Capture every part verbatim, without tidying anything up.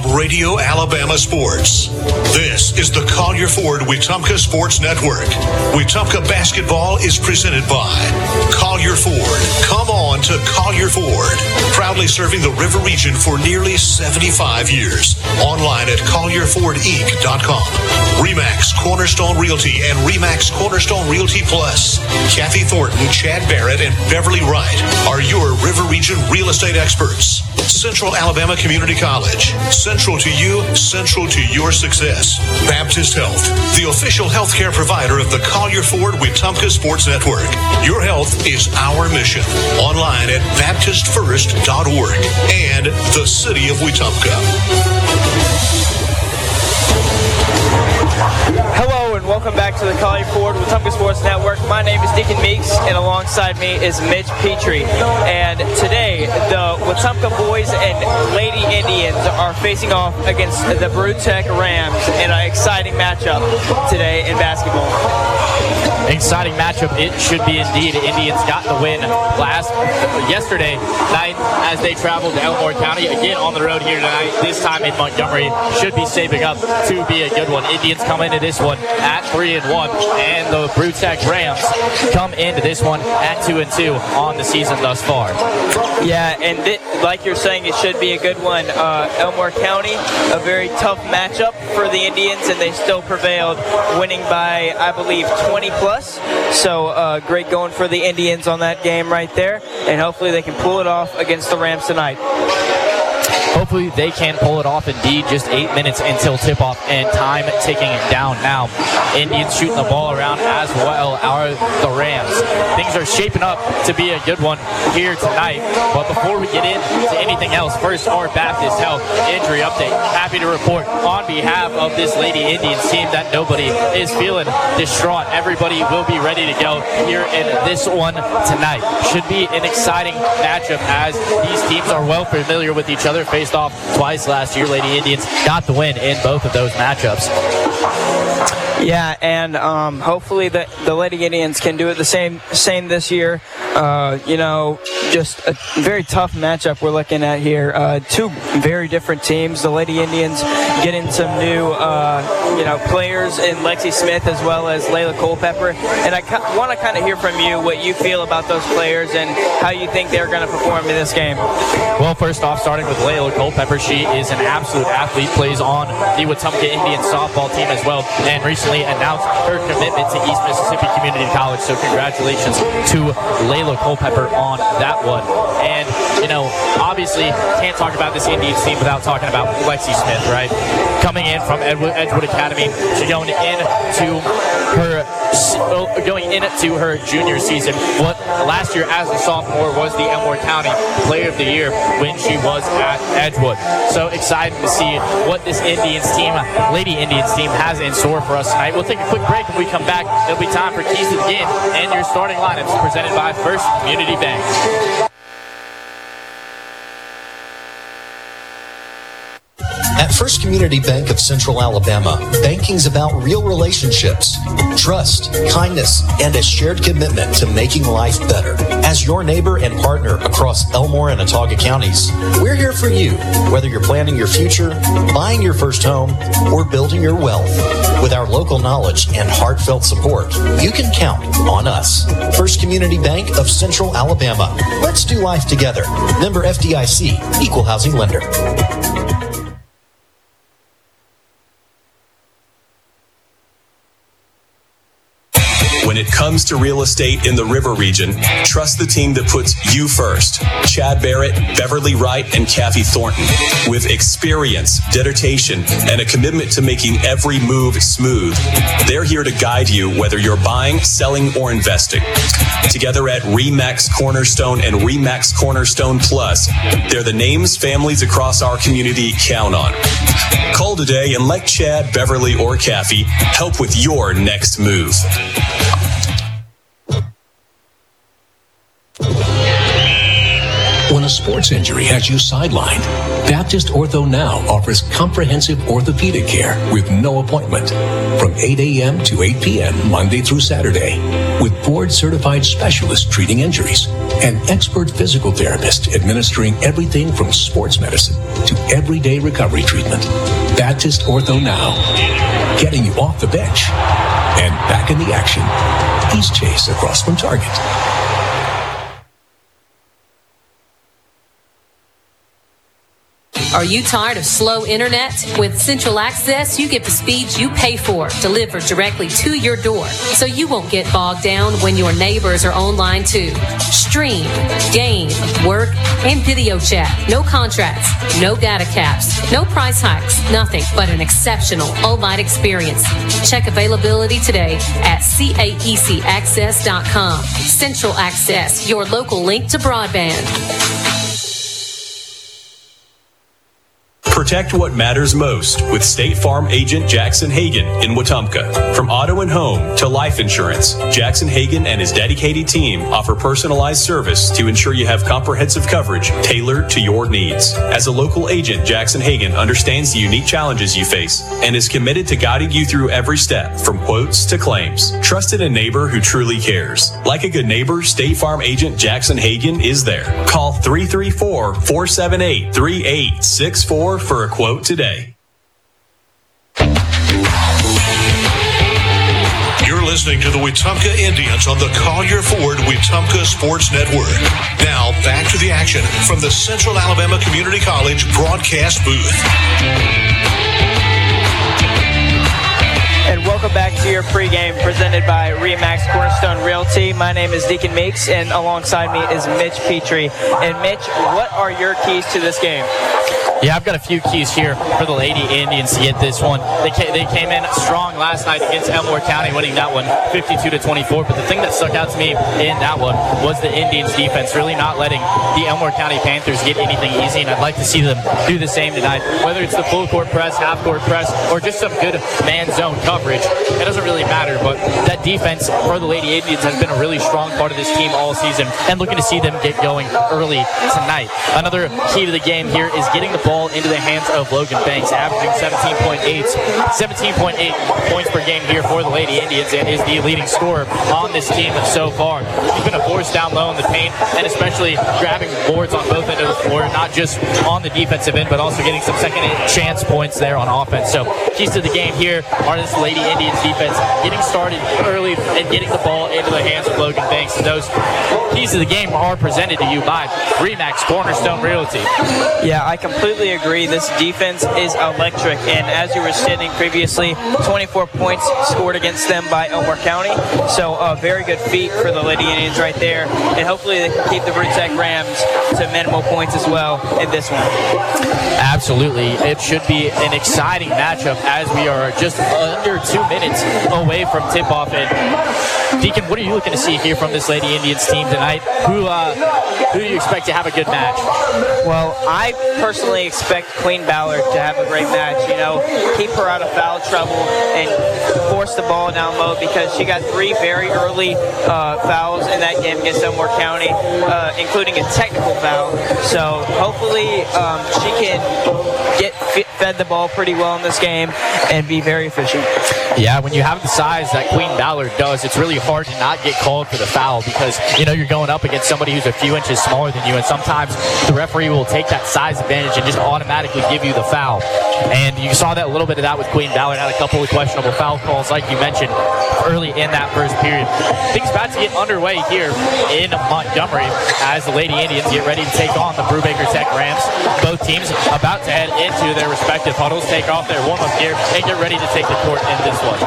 Radio Alabama Sports. This is the Collier Ford Wetumpka Sports Network. Wetumpka basketball is presented by Collier Ford. Come on to Collier Ford. Proudly serving the River region for nearly seventy-five years. Online at collier ford inc dot com. Remax Cornerstone Realty and Remax Cornerstone Realty Plus. Kathy Thornton, Chad Barrett, and Beverly Wright are your River region real estate experts. Central Alabama Community College. Central to you, central to your success. Baptist Health, the official healthcare provider of the Collier Ford Wetumpka Sports Network. Your health is our mission. Online at baptist first dot org and the City of Wetumpka. Hello and welcome back to the Collier Ford Wetumpka Sports Network. My name is Deacon Meeks and alongside me is Mitch Petrie. And today the Wetumpka boys and Lady Indians are facing off against the Brewtech Rams in an exciting matchup today in basketball. Exciting matchup it should be indeed. Indians got the win last yesterday night as they traveled to Elmore County, again on the road here tonight, this time in Montgomery. Should be shaping up to be a good one. Indians come into this one at three and one, and the Brewtech Rams come into this one at two and two on the season thus far. Yeah, and th- like you're saying, it should be a good one. Uh, Elmore County, a very tough matchup for the Indians, and they still prevailed, winning by, I believe, twenty plus. So uh, great going for the Indians on that game right there, and hopefully they can pull it off against the Rams tonight. Hopefully they can pull it off indeed. Just eight minutes until tip-off and time ticking down now. Indians shooting the ball around as well are the Rams. Things are shaping up to be a good one here tonight. But before we get into anything else, first our Baptist Health injury update. Happy to report on behalf of this Lady Indians team that nobody is feeling distraught. Everybody will be ready to go here in this one tonight. Should be an exciting matchup as these teams are well familiar with each other. Faced off twice last year. Lady Indians got the win in both of those matchups. Yeah, and um, hopefully the, the Lady Indians can do it the same same this year. Uh, you know, just a very tough matchup we're looking at here. Uh, two very different teams. The Lady Indians getting some new, uh, you know, players in Lexi Smith as well as Layla Culpepper. And I ca- want to kind of hear from you what you feel about those players and how you think they're going to perform in this game. Well, first off, starting with Layla Culpepper, she is an absolute athlete, plays on the Wetumpka Indians softball team as well, and recently announced her commitment to East Mississippi Community College. So congratulations to Layla Culpepper on that one. And, you know, obviously can't talk about this Indians team without talking about Lexi Smith, right? Coming in from Edgewood, Edgewood Academy, she's going into her going into her junior season. What last year as a sophomore was the Elmore County Player of the Year when she was at Edgewood. So excited to see what this Indians team, Lady Indians team, has in store for us tonight. We'll take a quick break. When we come back, it'll be time for Keys to the Game and your starting lineups presented by First Community Bank. At First Community Bank of Central Alabama, banking's about real relationships, trust, kindness, and a shared commitment to making life better. As your neighbor and partner across Elmore and Autauga counties, we're here for you, whether you're planning your future, buying your first home, or building your wealth. With our local knowledge and heartfelt support, you can count on us. First Community Bank of Central Alabama. Let's do life together. Member F D I C, Equal Housing Lender. When it comes to real estate in the River region, trust the team that puts you first. Chad Barrett, Beverly Wright, and Kathy Thornton. With experience, dedication, and a commitment to making every move smooth, they're here to guide you whether you're buying, selling, or investing. Together at Remax Cornerstone and Remax Cornerstone Plus, they're the names families across our community count on. Call today and let Chad, Beverly, or Kathy help with your next move. When a sports injury has you sidelined, Baptist Ortho Now offers comprehensive orthopedic care with no appointment from eight a.m. to eight p.m. Monday through Saturday, with board-certified specialists treating injuries and expert physical therapist administering everything from sports medicine to everyday recovery treatment. Baptist Ortho Now, getting you off the bench and back in the action. East Chase across from Target. Are you tired of slow internet? With Central Access, you get the speeds you pay for delivered directly to your door, so you won't get bogged down when your neighbors are online too. Stream, game, work, and video chat. No contracts, no data caps, no price hikes, nothing but an exceptional all-night experience. Check availability today at caec access dot com. Central Access, your local link to broadband. Protect what matters most with State Farm agent Jackson Hagan in Wetumpka. From auto and home to life insurance, Jackson Hagan and his dedicated team offer personalized service to ensure you have comprehensive coverage tailored to your needs. As a local agent, Jackson Hagan understands the unique challenges you face and is committed to guiding you through every step, from quotes to claims. Trusted a neighbor who truly cares. Like a good neighbor, State Farm agent Jackson Hagan is there. Call three three four, four seven eight, three eight six four for a quote today. You're listening to the Wetumpka Indians on the Collier Ford Wetumpka Sports Network. Now back to the action from the Central Alabama Community College broadcast booth. And welcome back to your pregame presented by Remax Cornerstone Realty. My name is Deacon Meeks, and alongside me is Mitch Petrie. And Mitch, what are your keys to this game? Yeah, I've got a few keys here for the Lady Indians to get this one. They came, they came in strong last night against Elmore County, winning that one fifty-two to twenty-four. But the thing that stuck out to me in that one was the Indians' defense, really not letting the Elmore County Panthers get anything easy. And I'd like to see them do the same tonight, whether it's the full court press, half court press, or just some good man zone coverage. It doesn't really matter, but that defense for the Lady Indians has been a really strong part of this team all season, and looking to see them get going early tonight. Another key to the game here is getting the ball into the hands of Logan Banks, averaging seventeen point eight points per game here for the Lady Indians, and is the leading scorer on this team so far. He's been a force down low in the paint, and especially grabbing boards on both ends of the floor, not just on the defensive end, but also getting some second chance points there on offense. So keys to the game here are this Lady Indians defense getting started early and getting the ball into the hands of Logan Banks. And those keys to the game are presented to you by Remax Cornerstone Realty. Yeah, I completely agree. This defense is electric, and as you were stating previously, twenty-four points scored against them by Elmore County. So a very good feat for the Lady Indians right there, and hopefully they can keep the Brutech Rams to minimal points as well in this one. Absolutely. It should be an exciting matchup as we are just under two minutes away from tip-off. And Deacon, what are you looking to see here from this Lady Indians team tonight? Who uh, who do you expect to have a good match? Well, I personally expect Queen Ballard to have a great match. You know, keep her out of foul trouble and force the ball down low, because she got three very early uh, fouls in that game against Elmore County, uh, including a technical foul. So hopefully um, she can get fed the ball pretty well in this game and be very efficient. Yeah, when you have the size that Queen Ballard does, it's really hard to not get called for the foul, because, you know, you're going up against somebody who's a few inches smaller than you, and sometimes the referee will take that size advantage and just automatically give you the foul. And you saw that a little bit of that with Queen Ballard. Had a couple of questionable foul calls, like you mentioned, early in that first period. Things about to get underway here in Montgomery as the Lady Indians get ready to take on the Brubaker Tech Rams. Both teams about to head into their respective huddles, take off their warm-up gear, and get ready to take the court in this one.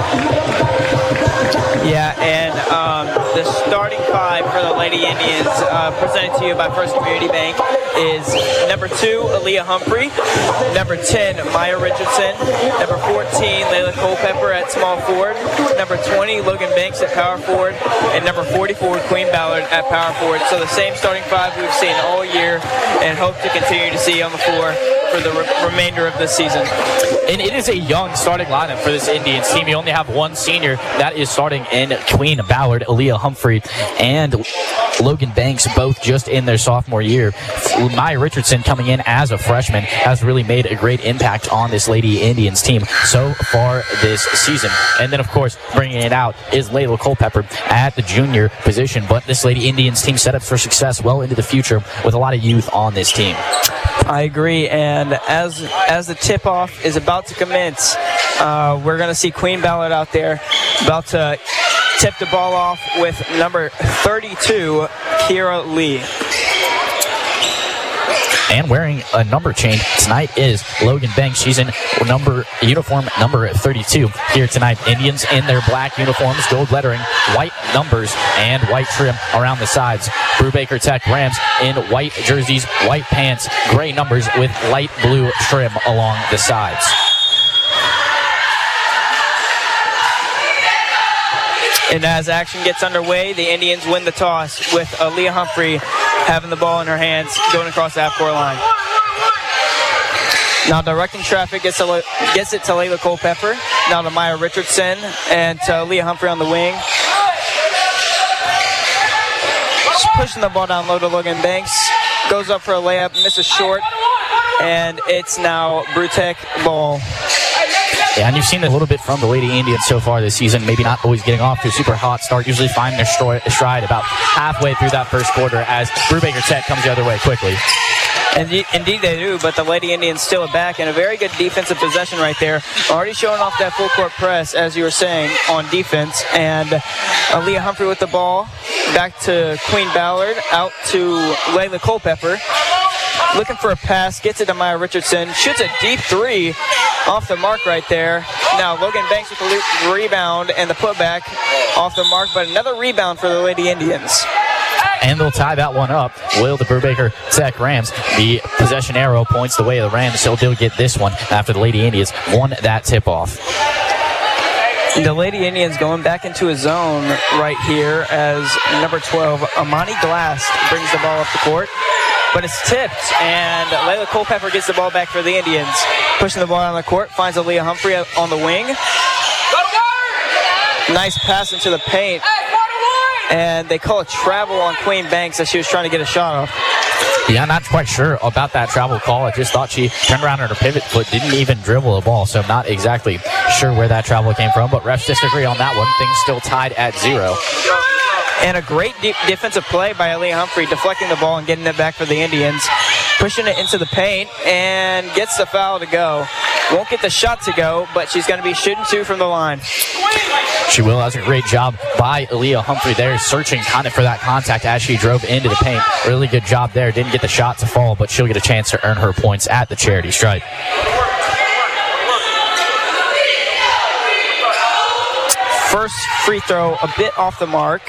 Yeah, and um, the starting five for the Lady Indians, uh, presented to you by First Community Bank, is number two, Aaliyah Humphrey, number ten, Maya Richardson, number fourteen, Layla Culpepper at small forward, number twenty, Logan Banks at power forward, and number forty-four, Queen Ballard at power forward. So the same starting five we've seen all year and hope to continue to see on the floor for the re- remainder of this season. And it is a young starting lineup for this Indians team. You only have one senior that is starting in Queen Ballard, Aaliyah Humphrey, and Logan Banks, both just in their sophomore year. Maya Richardson, coming in as a freshman, has really made a great impact on this Lady Indians team so far this season. And then, of course, bringing it out is Layla Culpepper at the junior position. But this Lady Indians team set up for success well into the future with a lot of youth on this team. I agree, and as as the tip-off is about to commence, uh, we're going to see Queen Ballard out there about to tip the ball off with number thirty-two, Kira Lee. And wearing a number change tonight is Logan Banks. She's in number uniform number thirty-two here tonight. Indians in their black uniforms, gold lettering, white numbers, and white trim around the sides. Brubaker Tech Rams in white jerseys, white pants, gray numbers with light blue trim along the sides. And as action gets underway, the Indians win the toss with Aaliyah Humphrey having the ball in her hands, going across the half-court line. Now directing traffic gets, to, gets it to Layla Culpepper. Now to Maya Richardson and to Aaliyah Humphrey on the wing. She's pushing the ball down low to Logan Banks. Goes up for a layup, misses short. And it's now Brutech ball. Yeah, and you've seen a little bit from the Lady Indians so far this season. Maybe not always getting off to a super hot start. Usually find their stride about halfway through that first quarter as Brubaker Tech comes the other way quickly. Indeed, indeed they do, but the Lady Indians still are back, and a very good defensive possession right there. Already showing off that full court press, as you were saying, on defense. And Aaliyah Humphrey with the ball. Back to Queen Ballard. Out to Layla Culpepper. Looking for a pass. Gets it to Maya Richardson. Shoots a deep three off the mark right there. Now Logan Banks with the rebound and the putback off the mark, but another rebound for the Lady Indians. And they'll tie that one up. Will the Brubaker Tech Rams. The possession arrow points the way of the Rams, so they'll get this one after the Lady Indians won that tip-off. The Lady Indians going back into a zone right here as number twelve, Amani Glass, brings the ball up the court. But it's tipped, and Layla Culpepper gets the ball back for the Indians. Pushing the ball on the court, finds Aaliyah Humphrey on the wing. Nice pass into the paint. And they call a travel on Queen Banks as she was trying to get a shot off. Yeah, I'm not quite sure about that travel call. I just thought she turned around on her pivot foot, didn't even dribble the ball, so I'm not exactly sure where that travel came from. But refs disagree on that one. Things still tied at zero. And a great deep defensive play by Aaliyah Humphrey, deflecting the ball and getting it back for the Indians. Pushing it into the paint and gets the foul to go. Won't get the shot to go, but she's going to be shooting two from the line. She will. That's a great job by Aaliyah Humphrey there, searching kind of for that contact as she drove into the paint. Really good job there. Didn't get the shot to fall, but she'll get a chance to earn her points at the charity stripe. First free throw a bit off the mark.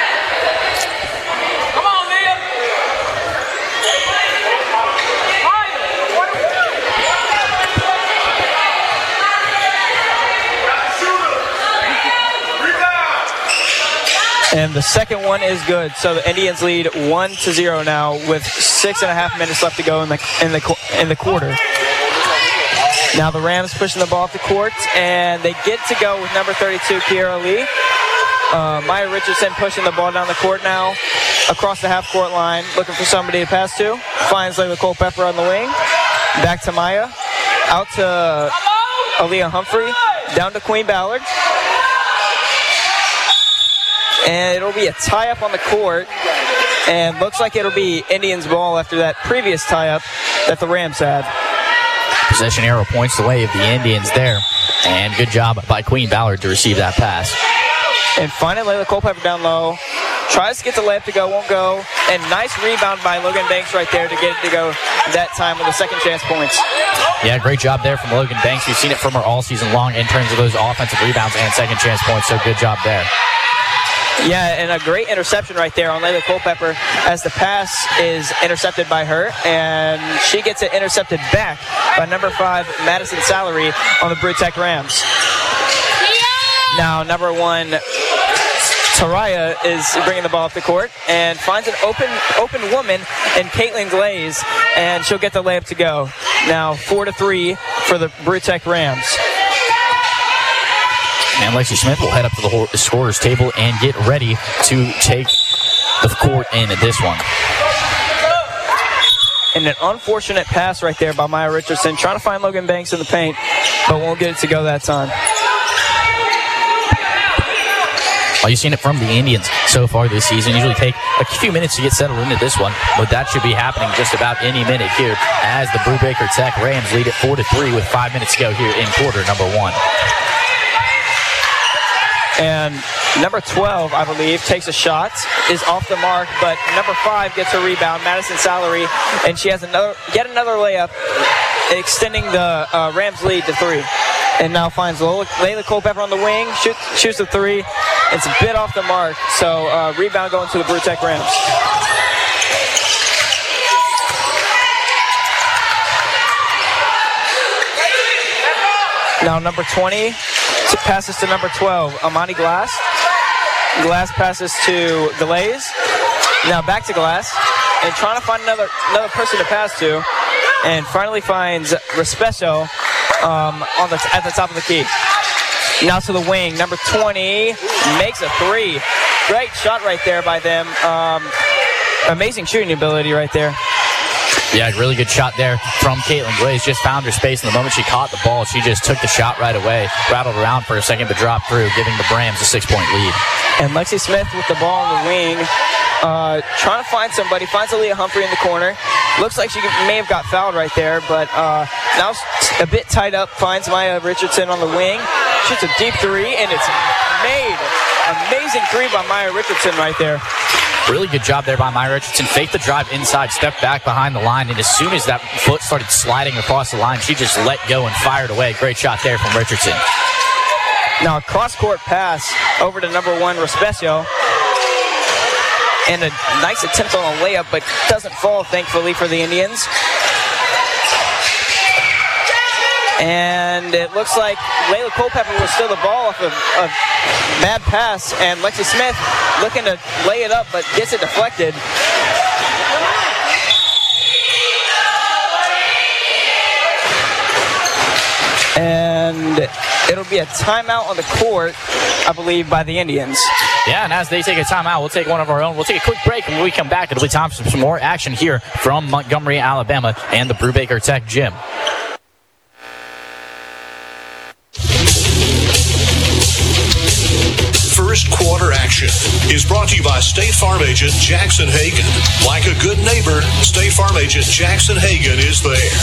And the second one is good. So the Indians lead one to zero now with six and a half minutes left to go in the in the in the quarter. Now the Rams pushing the ball off the court, and they get to go with number thirty-two, Kiara Lee. Uh, Maya Richardson pushing the ball down the court now across the half-court line, looking for somebody to pass to. Finds Layla Culpepper on the wing. Back to Maya. Out to Aaliyah Humphrey. Down to Queen Ballard. And it'll be a tie-up on the court. And looks like it'll be Indians ball after that previous tie-up that the Rams had. Possession arrow points the way of the Indians there. And good job by Queen Ballard to receive that pass. And finally, Layla Culpepper down low. Tries to get the layup to go, won't go. And nice rebound by Logan Banks right there to get it to go that time with the second chance points. Yeah, great job there from Logan Banks. We've seen it from her all season long in terms of those offensive rebounds and second chance points, so good job there. Yeah, and a great interception right there on Layla Culpepper as the pass is intercepted by her, and she gets it intercepted back by number five, Madison Salary, on the Brutech Rams. Now, number one, Taraya is bringing the ball up the court and finds an open open woman in Caitlin Glaze, and she'll get the layup to go. Now four to three for the Brewtech Rams. And Lexi Smith will head up to the scorer's table and get ready to take the court in at this one. And an unfortunate pass right there by Maya Richardson, trying to find Logan Banks in the paint, but won't get it to go that time. Well, you've seen it from the Indians so far this season. Usually take a few minutes to get settled into this one, but that should be happening just about any minute here as the Brubaker Tech Rams lead it four to three with five minutes to go here in quarter number one. And number twelve, I believe, takes a shot, is off the mark, but number five gets a rebound, Madison Salary, and she has another, yet another layup, extending the uh, Rams lead to three. And now finds Layla Culpepper on the wing, shoot, shoots the three. It's a bit off the mark, so uh, rebound going to the Brewtech Rams. Now number twenty passes to number twelve, Amani Glass. Glass passes to Glaze. Now back to Glass, and trying to find another another person to pass to, and finally finds Respeso um, on the at the top of the key. Now to the wing, number twenty makes a three. Great shot right there by them. Um, amazing shooting ability right there. Yeah, really good shot there from Caitlin Glaze. Just found her space, and the moment she caught the ball, she just took the shot right away, rattled around for a second, but dropped through, giving the Rams a six-point lead. And Lexi Smith with the ball on the wing, uh, trying to find somebody, finds Aaliyah Humphrey in the corner. Looks like she may have got fouled right there, but uh, now a bit tied up, finds Maya Richardson on the wing, shoots a deep three, and it's made. Amazing three by Maya Richardson right there. Really good job there by Maya Richardson. Faked the drive inside, stepped back behind the line, and as soon as that foot started sliding across the line, she just let go and fired away. Great shot there from Richardson. Now a cross-court pass over to number one, Respecio. And a nice attempt on a layup, but doesn't fall, thankfully, for the Indians. And it looks like Layla Culpepper will steal the ball off of a bad pass, and Lexi Smith looking to lay it up, but gets it deflected. And it'll be a timeout on the court, I believe, by the Indians. Yeah, and as they take a timeout, we'll take one of our own. We'll take a quick break, and when we come back, it'll be time for some more action here from Montgomery, Alabama, and the Brubaker Tech gym. First quarter action is brought to you by State Farm agent Jackson Hagan. Like a good neighbor, State Farm agent Jackson Hagan is there.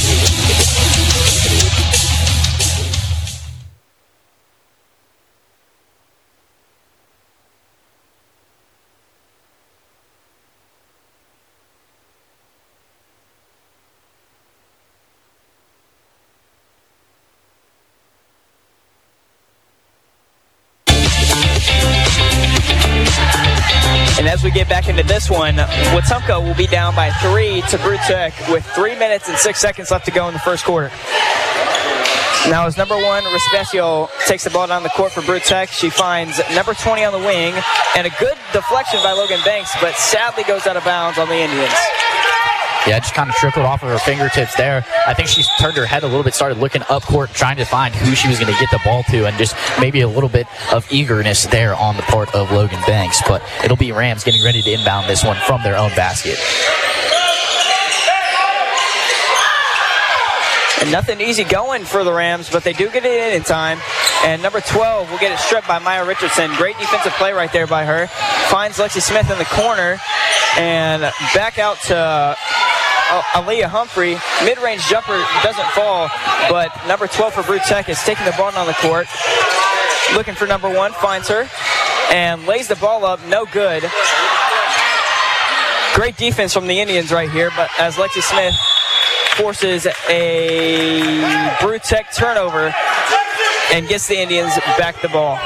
And as we get back into this one, Wetumpka will be down by three to Brewtech with three minutes and six seconds left to go in the first quarter. Now as number one, Respecio takes the ball down the court for Brewtech. She finds number twenty on the wing, and a good deflection by Logan Banks, but sadly goes out of bounds on the Indians. Yeah, just kind of trickled off of her fingertips there. I think she turned her head a little bit, started looking up court, trying to find who she was going to get the ball to, and just maybe a little bit of eagerness there on the part of Logan Banks. But it'll be Rams getting ready to inbound this one from their own basket. And nothing easy going for the Rams, but they do get it in in time. And number twelve will get it stripped by Maya Richardson. Great defensive play right there by her. Finds Lexi Smith in the corner, and back out to Uh, Aaliyah Humphrey. Mid-range jumper doesn't fall, but number twelve for Brewtech is taking the ball on the court. Looking for number one, finds her, and lays the ball up, no good. Great defense from the Indians right here, but as Lexi Smith forces a Brewtech turnover and gets the Indians back the ball.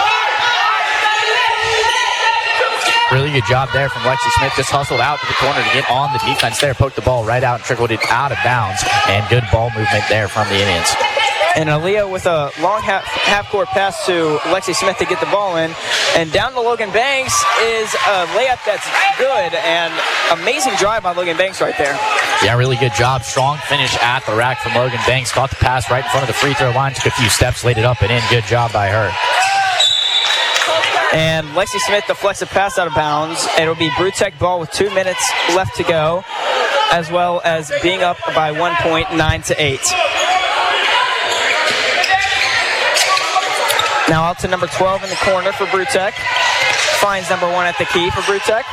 Really good job there from Lexi Smith. Just hustled out to the corner to get on the defense there. Poked the ball right out and trickled it out of bounds. And good ball movement there from the Indians. And Aaliyah with a long half, half-court pass to Lexi Smith to get the ball in. And down to Logan Banks is a layup that's good, and amazing drive by Logan Banks right there. Yeah, really good job. Strong finish at the rack from Logan Banks. Caught the pass right in front of the free throw line. Took a few steps, laid it up and in. Good job by her. And Lexi Smith deflects a pass out of bounds. It'll be Brewtech ball with two minutes left to go, as well as being up by one point, nine to eight. Now out to number twelve in the corner for Brewtech. Finds number one at the key for Brewtech.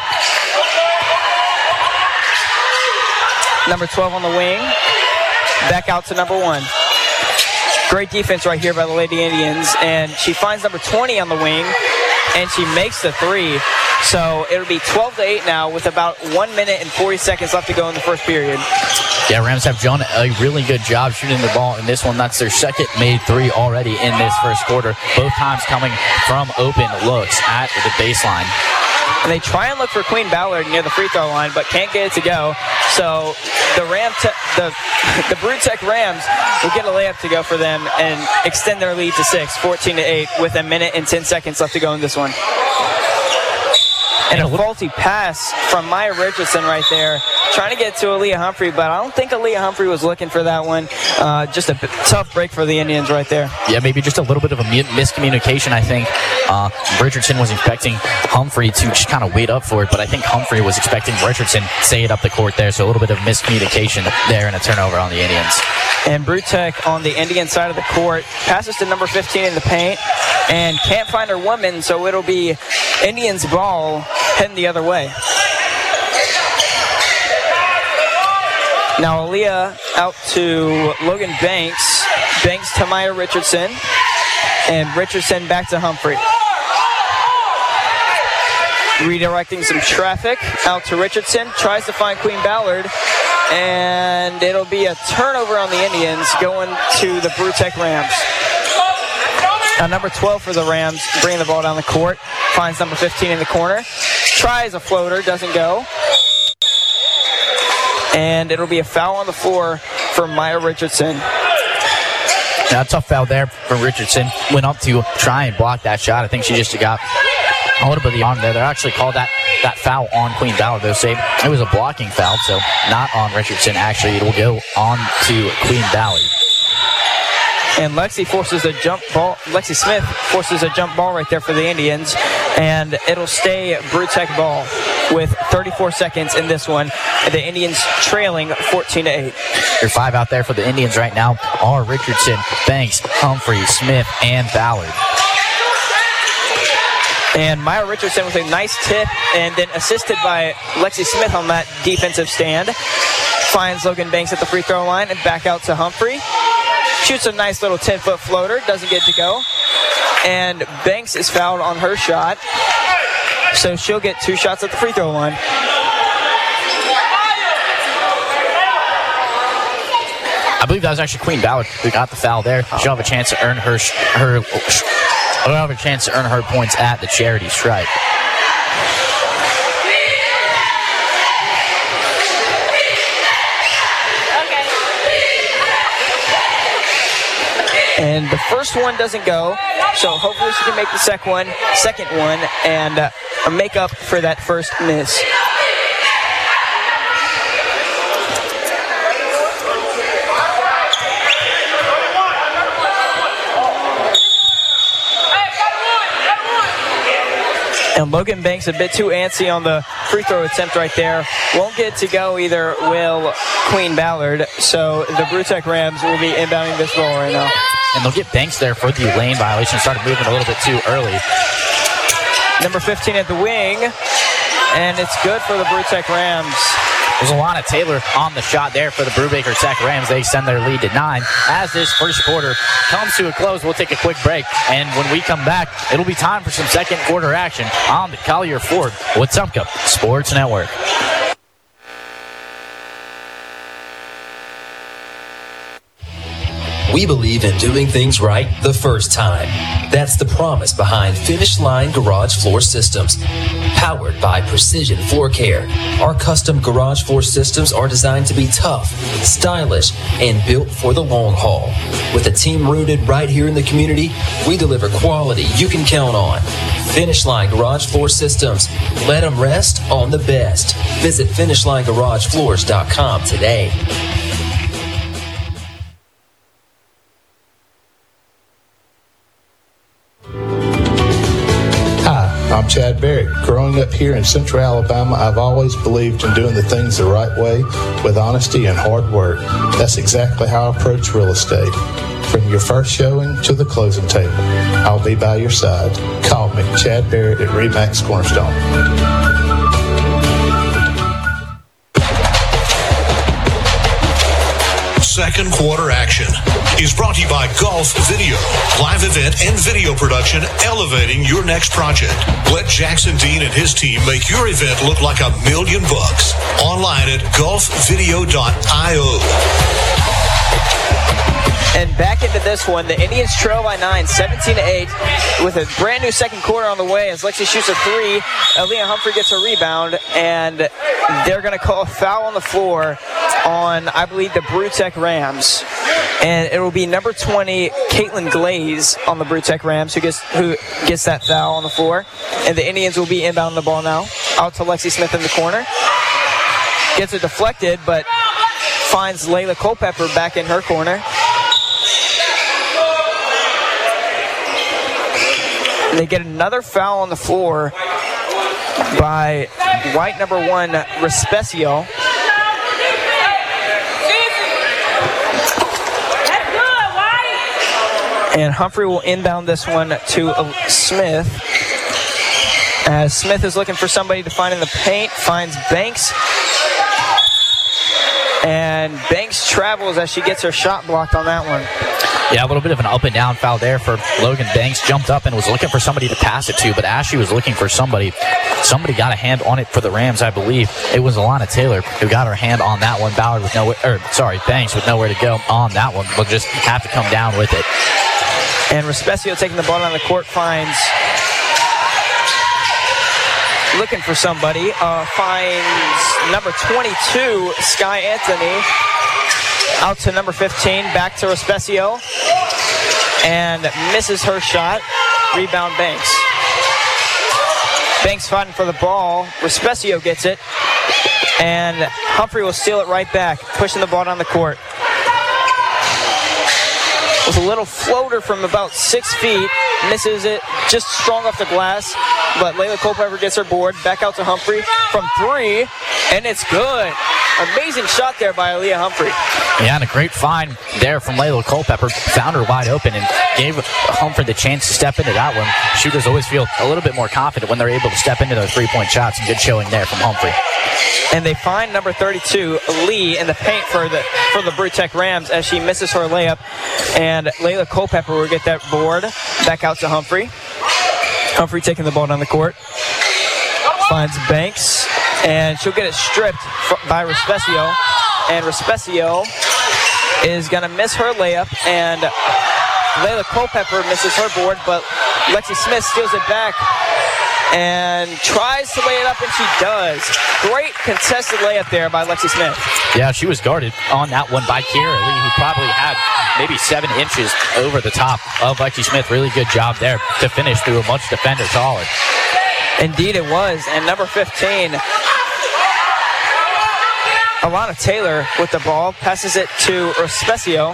Number twelve on the wing. Back out to number one. Great defense right here by the Lady Indians. And she finds number twenty on the wing. And she makes the three. So it'll be twelve to eight now with about one minute and forty seconds left to go in the first period. Yeah, Rams have done a really good job shooting the ball in this one. That's their second made three already in this first quarter. Both times coming from open looks at the baseline. And they try and look for Queen Ballard near the free throw line, but can't get it to go. So the Ram, te- the the Brewtech Rams will get a layup to go for them and extend their lead to six, fourteen to eight, with a minute and ten seconds left to go in this one. And a faulty pass from Maya Richardson right there, trying to get to Aaliyah Humphrey, but I don't think Aaliyah Humphrey was looking for that one. Uh, just a tough break for the Indians right there. Yeah, maybe just a little bit of a miscommunication, I think. Uh, Richardson was expecting Humphrey to just kind of wait up for it, but I think Humphrey was expecting Richardson to say it up the court there, so a little bit of miscommunication there and a turnover on the Indians. And Brewtech on the Indian side of the court passes to number fifteen in the paint and can't find her woman, so it'll be Indians ball heading the other way. Now Aaliyah out to Logan Banks. Banks to Maya Richardson. And Richardson back to Humphrey. Redirecting some traffic out to Richardson. Tries to find Queen Ballard. And it'll be a turnover on the Indians going to the Brewtech Rams. Now number twelve for the Rams, bringing the ball down the court. Finds number fifteen in the corner. Tries a floater, doesn't go. And it'll be a foul on the floor for Maya Richardson. Now, a tough foul there for Richardson. Went up to try and block that shot. I think she just got a little bit of the arm there. They actually called that, that foul on Queen Ballard. They'll say it was a blocking foul, so not on Richardson. Actually, it will go on to Queen Ballard. And Lexi forces a jump ball. Lexi Smith forces a jump ball right there for the Indians. And it'll stay Brewtech ball with thirty-four seconds in this one. The Indians trailing fourteen to eight. Your five out there for the Indians right now are Richardson, Banks, Humphrey, Smith, and Ballard. And Maya Richardson with a nice tip and then assisted by Lexi Smith on that defensive stand. Finds Logan Banks at the free throw line and back out to Humphrey. Shoots a nice little ten-foot floater. Doesn't get to go. And Banks is fouled on her shot. So she'll get two shots at the free throw line. I believe that was actually Queen Ballard who got the foul there. She'll have a chance to earn her her. She'll have a chance to earn her points at the charity stripe. And the first one doesn't go, so hopefully she can make the second one, second one, and uh, make up for that first miss. And Logan Banks a bit too antsy on the free throw attempt right there. Won't get to go either will Queen Ballard. So the Brewtech Rams will be inbounding this ball right now. And they'll get Banks there for the lane violation. Started moving a little bit too early. Number fifteen at the wing. And it's good for the Brewtech Rams. There's Alana Taylor on the shot there for the Brubaker Tech Rams. They extend their lead to nine. As this first quarter comes to a close, we'll take a quick break. And when we come back, it'll be time for some second quarter action on the Collier Ford Wetumpka Sports Network. We believe in doing things right the first time. That's the promise behind Finish Line Garage Floor Systems. Powered by Precision Floor Care, our custom garage floor systems are designed to be tough, stylish, and built for the long haul. With a team rooted right here in the community, we deliver quality you can count on. Finish Line Garage Floor Systems. Let them rest on the best. Visit finish line garage floors dot com today. I'm Chad Barrett. Growing up here in Central Alabama, I've always believed in doing the things the right way with honesty and hard work. That's exactly how I approach real estate. From your first showing to the closing table, I'll be by your side. Call me, Chad Barrett at Remax Cornerstone. Second quarter action is brought to you by Golf Video, live event and video production elevating your next project. Let Jackson Dean and his team make your event look like a million bucks. Online at golf video dot io. And back into this one, the Indians trail by nine, seventeen to eight, with a brand new second quarter on the way as Lexi shoots a three. Aaliyah Humphrey gets a rebound, and they're going to call a foul on the floor on, I believe, the Brewtech Rams. And it will be number twenty, Caitlin Glaze, on the Brewtech Rams, who gets who gets that foul on the floor. And the Indians will be inbounding the ball now, out to Lexi Smith in the corner. Gets it deflected, but finds Layla Culpepper back in her corner. They get another foul on the floor by white number one, Respesio. And Humphrey will inbound this one to Smith. As Smith is looking for somebody to find in the paint, finds Banks. And Banks travels as she gets her shot blocked on that one. Yeah, a little bit of an up and down foul there for Logan Banks. Jumped up and was looking for somebody to pass it to, but as she was looking for somebody, somebody got a hand on it for the Rams, I believe. It was Alana Taylor who got her hand on that one. Ballard with nowhere, or sorry, Banks with nowhere to go on that one. Will just have to come down with it. And Respesio taking the ball on the court finds, looking for somebody, uh, finds number twenty-two, Sky Anthony. Out to number fifteen, back to Respesio, and misses her shot. Rebound Banks. Banks fighting for the ball. Respesio gets it, and Humphrey will steal it right back, pushing the ball down the court. With a little floater from about six feet, misses it, just strong off the glass, but Layla Culpepper gets her board. Back out to Humphrey from three, and it's good. Amazing shot there by Aaliyah Humphrey. Yeah, and a great find there from Layla Culpepper. Found her wide open and gave Humphrey the chance to step into that one. Shooters always feel a little bit more confident when they're able to step into those three-point shots, and good showing there from Humphrey. And they find number thirty-two, Lee, in the paint for the for the Brewtech Rams as she misses her layup. And Layla Culpepper will get that board. Back out to Humphrey. Humphrey taking the ball down the court. Finds Banks. And she'll get it stripped by Respesio. And Respesio is going to miss her layup. And Layla Culpepper misses her board, but Lexi Smith steals it back and tries to lay it up, and she does. Great contested layup there by Lexi Smith. Yeah, she was guarded on that one by Kira Lee, who probably had maybe seven inches over the top of Lexi Smith. Really good job there to finish through a much defender taller. Indeed it was. And number fifteen, Alana Taylor with the ball, passes it to Respesio.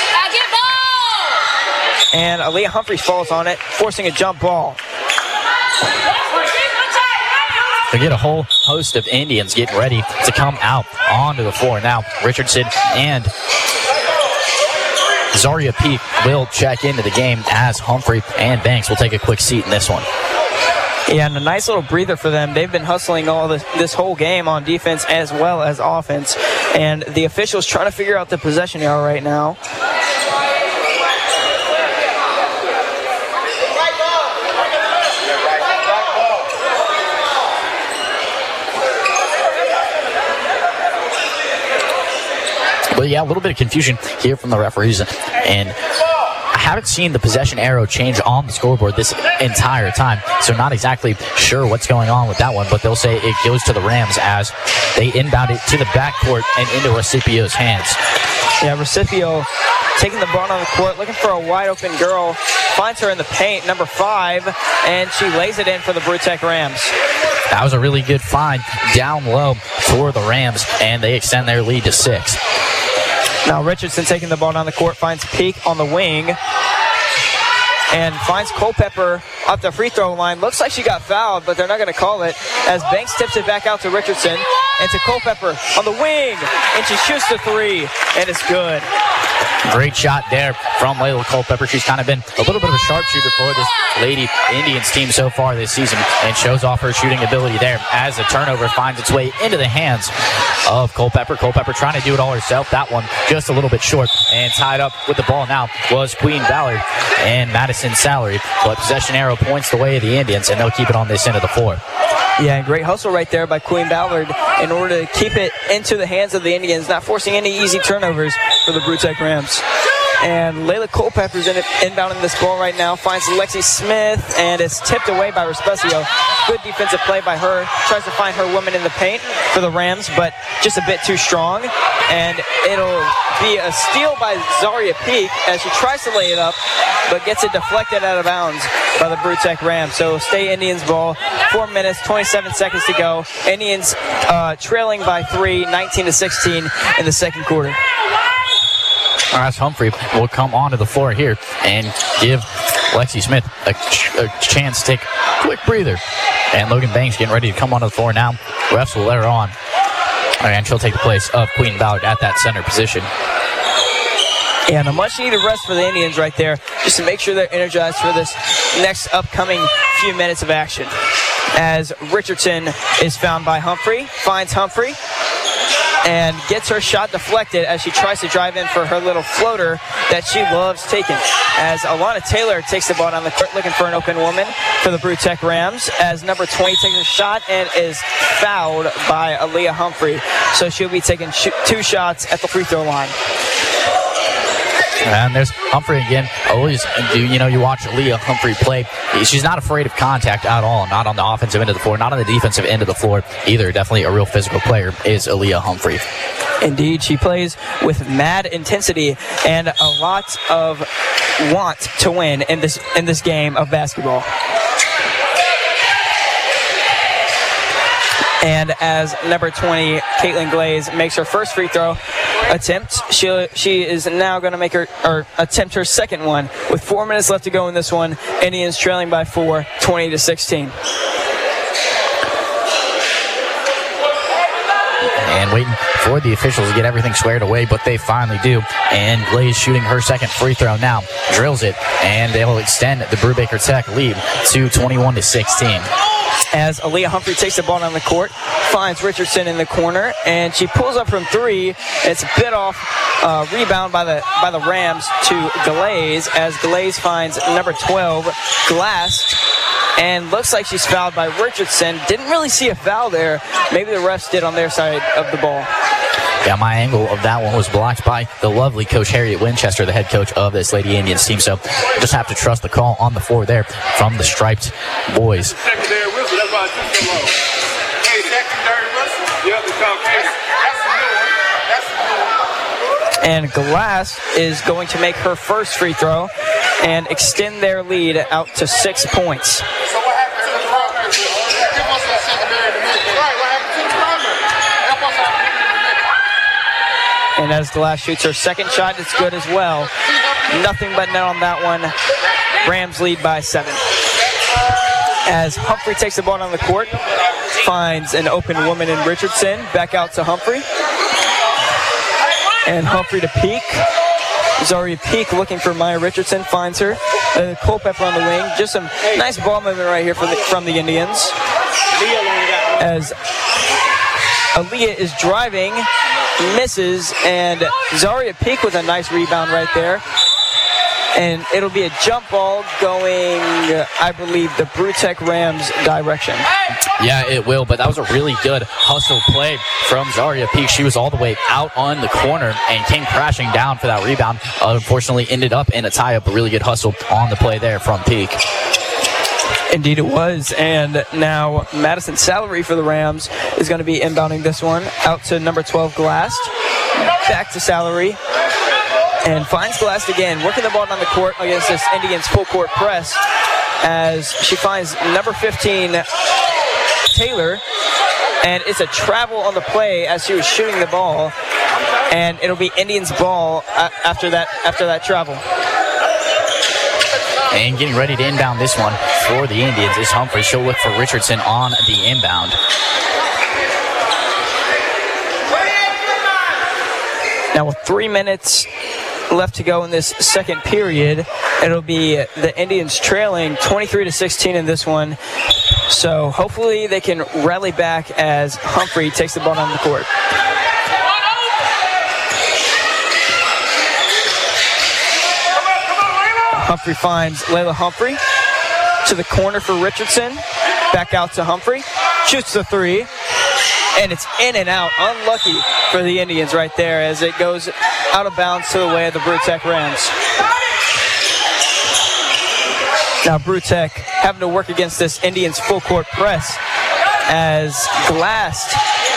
And Aaliyah Humphreys falls on it, forcing a jump ball. They get a whole host of Indians getting ready to come out onto the floor. Now, Richardson and Zaria Peak will check into the game as Humphrey and Banks will take a quick seat in this one. Yeah, and a nice little breather for them. They've been hustling all this, this whole game on defense as well as offense. And the officials trying to figure out the possession arrow right now. But yeah, a little bit of confusion here from the referees, and I haven't seen the possession arrow change on the scoreboard this entire time, so not exactly sure what's going on with that one, but they'll say it goes to the Rams as they inbound it to the backcourt and into Recipio's hands. Yeah, Recipio taking the ball on the court, looking for a wide open girl, finds her in the paint, number five, and she lays it in for the Brutech Rams. That was a really good find down low for the Rams, and they extend their lead to six. Now Richardson taking the ball down the court, finds Peak on the wing, and finds Culpepper up the free throw line. Looks like she got fouled, but they're not going to call it as Banks tips it back out to Richardson and to Culpepper on the wing, and she shoots the three, and it's good. Great shot there from Layla Culpepper. She's kind of been a little bit of a sharpshooter for this Lady Indians team so far this season, and shows off her shooting ability there as the turnover finds its way into the hands of Culpepper. Culpepper trying to do it all herself. That one just a little bit short, and tied up with the ball now was Queen Ballard and Madison Salary. But possession arrow points the way of the Indians, and they'll keep it on this end of the floor. Yeah, great hustle right there by Queen Ballard in order to keep it into the hands of the Indians, not forcing any easy turnovers for the Brutech Rams. And Layla Culpepper's in it, inbounding this ball right now, finds Lexi Smith, and it's tipped away by Respecio. Good defensive play by her. Tries to find her woman in the paint for the Rams, but just a bit too strong. And it'll be a steal by Zaria Peak as she tries to lay it up, but gets it deflected out of bounds by the Brutech Rams. So stay Indians ball. Four minutes, twenty-seven seconds to go. Indians uh, trailing by three, nineteen to sixteen in the second quarter. As Humphrey will come onto the floor here and give Lexi Smith a, ch- a chance to take a quick breather. And Logan Banks getting ready to come onto the floor now. Refs will let her on. And she'll take the place of Queen Ballard at that center position. And a much-needed rest for the Indians right there, just to make sure they're energized for this next upcoming few minutes of action. As Richardson is found by Humphrey, finds Humphrey, and gets her shot deflected as she tries to drive in for her little floater that she loves taking. As Alana Taylor takes the ball down the court looking for an open woman for the Brutech Rams, as number twenty takes a shot and is fouled by Aaliyah Humphrey. So she'll be taking sh- two shots at the free throw line. And there's Humphrey again. Always, you know, you watch Aaliyah Humphrey play. She's not afraid of contact at all. Not on the offensive end of the floor, not on the defensive end of the floor either. Definitely a real physical player is Aaliyah Humphrey. Indeed, she plays with mad intensity and a lot of want to win in this in this game of basketball. And as number twenty, Caitlin Glaze, makes her first free throw attempt, she she is now going to make her or attempt her second one with four minutes left to go in this one. Indians trailing by four, twenty to sixteen. And waiting for the officials to get everything squared away, but they finally do. And Glaze shooting her second free throw now, drills it, and they'll extend the Brubaker Tech lead to twenty-one to sixteen. As Aaliyah Humphrey takes the ball down the court, finds Richardson in the corner, and she pulls up from three. It's a bit off, uh, rebound by the by the Rams to Glaze, as Glaze finds number twelve, Glass, and looks like she's fouled by Richardson. Didn't really see a foul there. Maybe the refs did on their side of the ball. Yeah, my angle of that one was blocked by the lovely Coach Harriet Winchester, the head coach of this Lady Indians team. So just have to trust the call on the floor there from the striped boys. Secondary whistle, that's why it's too low. Hey, secondary whistle? Yep, it's okay. That's a new one. That's a new one. And Glass is going to make her first free throw and extend their lead out to six points. So what happened to the primary? Give us that secondary to make it. Right, what happened to the primary? Help us out. And as Glass shoots her second shot, it's good as well. Nothing but net on that one. Rams lead by seven. As Humphrey takes the ball down the court, finds an open woman in Richardson. Back out to Humphrey. And Humphrey to Peak. Zaria Peak looking for Maya Richardson, finds her. Uh, Culpepper on the wing. Just some nice ball movement right here from the, from the Indians. As Aaliyah is driving, misses, and Zaria Peak with a nice rebound right there. And it'll be a jump ball going, I believe, the Brutech Rams direction. Yeah, it will, but that was a really good hustle play from Zaria Peak. She was all the way out on the corner and came crashing down for that rebound. Uh, unfortunately, ended up in a tie-up, a really good hustle on the play there from Peak. Indeed it was, and now Madison Salary for the Rams is going to be inbounding this one out to number twelve, Glast. Back to Salary, and finds Glast again, working the ball down the court against this Indians full court press as she finds number fifteen, Taylor, and it's a travel on the play as she was shooting the ball, and it'll be Indians ball after that after that travel. And getting ready to inbound this one for the Indians is Humphrey. She'll look for Richardson on the inbound. Now with three minutes left to go in this second period, it'll be the Indians trailing twenty-three to sixteen in this one. So hopefully they can rally back as Humphrey takes the ball down the court. Humphrey finds Layla Humphrey to the corner for Richardson. Back out to Humphrey. Shoots the three. And it's in and out. Unlucky for the Indians right there as it goes out of bounds to the way of the Brutech Rams. Now Brutech having to work against this Indians full court press as Glast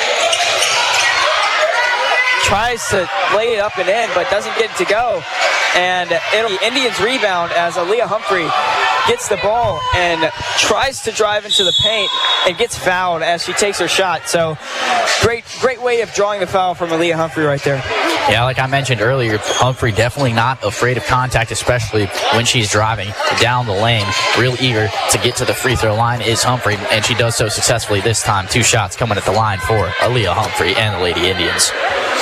tries to lay it up and in but doesn't get it to go. And it'll be Indians rebound as Aaliyah Humphrey gets the ball and tries to drive into the paint and gets fouled as she takes her shot. So great great way of drawing the foul from Aaliyah Humphrey right there. Yeah, like I mentioned earlier, Humphrey definitely not afraid of contact, especially when she's driving down the lane. Real eager to get to the free throw line is Humphrey, and she does so successfully this time. Two shots coming at the line for Aaliyah Humphrey and the Lady Indians.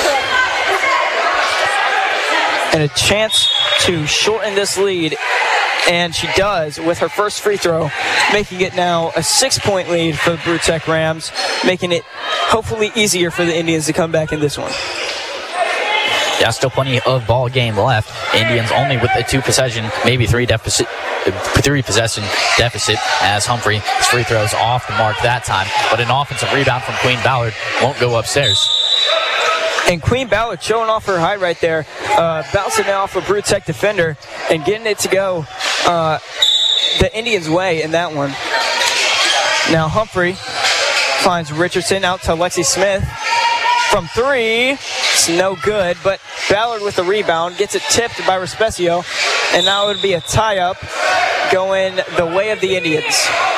And a chance to shorten this lead, and she does with her first free throw, making it now a six-point lead for the Brutech Rams, making it hopefully easier for the Indians to come back in this one. Yeah, still plenty of ball game left. Indians only with a two possession, maybe three deficit, three possession deficit as Humphrey's free throws off the mark that time. But an offensive rebound from Queen Ballard won't go upstairs. And Queen Ballard showing off her height right there, uh, bouncing it off a Brutech defender and getting it to go uh, the Indians' way in that one. Now Humphrey finds Richardson out to Lexi Smith. From three, it's no good, but Ballard with the rebound gets it tipped by Respesio, and now it would be a tie-up going the way of the Indians.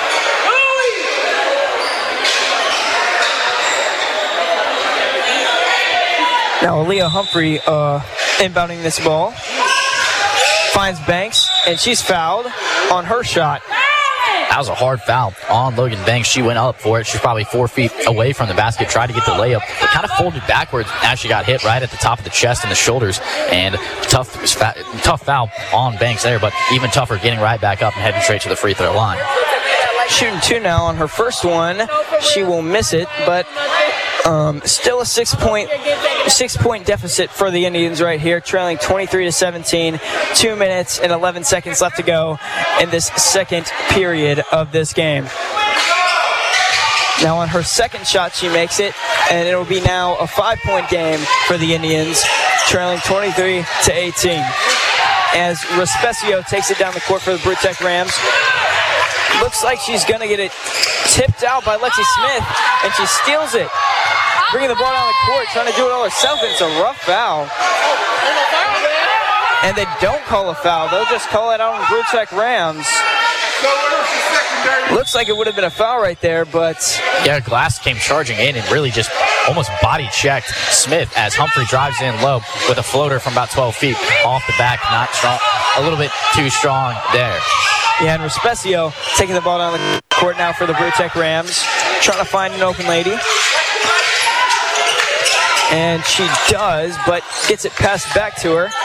Now Aaliyah Humphrey uh, inbounding this ball. Finds Banks, and she's fouled on her shot. That was a hard foul on Logan Banks. She went up for it. She's probably four feet away from the basket, tried to get the layup, but kind of folded backwards as she got hit right at the top of the chest and the shoulders. And tough, tough foul on Banks there, but even tougher getting right back up and heading straight to the free throw line. Shooting two now on her first one. She will miss it, but um, still a six-point six-point deficit for the Indians right here, trailing twenty-three to seventeen. Two minutes and eleven seconds left to go in this second period of this game. Now on her second shot, she makes it, and it'll be now a five-point game for the Indians, trailing twenty-three to eighteen. As Respesio takes it down the court for the Brutech Rams. Looks like she's going to get it tipped out by Lexi Smith, and she steals it. Bringing the ball down the court, trying to do it all herself, and it's a rough foul. And they don't call a foul. They'll just call it out on the Brutech Rams. Looks like it would have been a foul right there, but... Yeah, Glast came charging in and really just almost body checked Smith as Humphrey drives in low with a floater from about twelve feet off the back. Not strong, a little bit too strong there. Yeah, and Respesio taking the ball down the court now for the Brutech Rams, trying to find an open lady. And she does, but gets it passed back to her.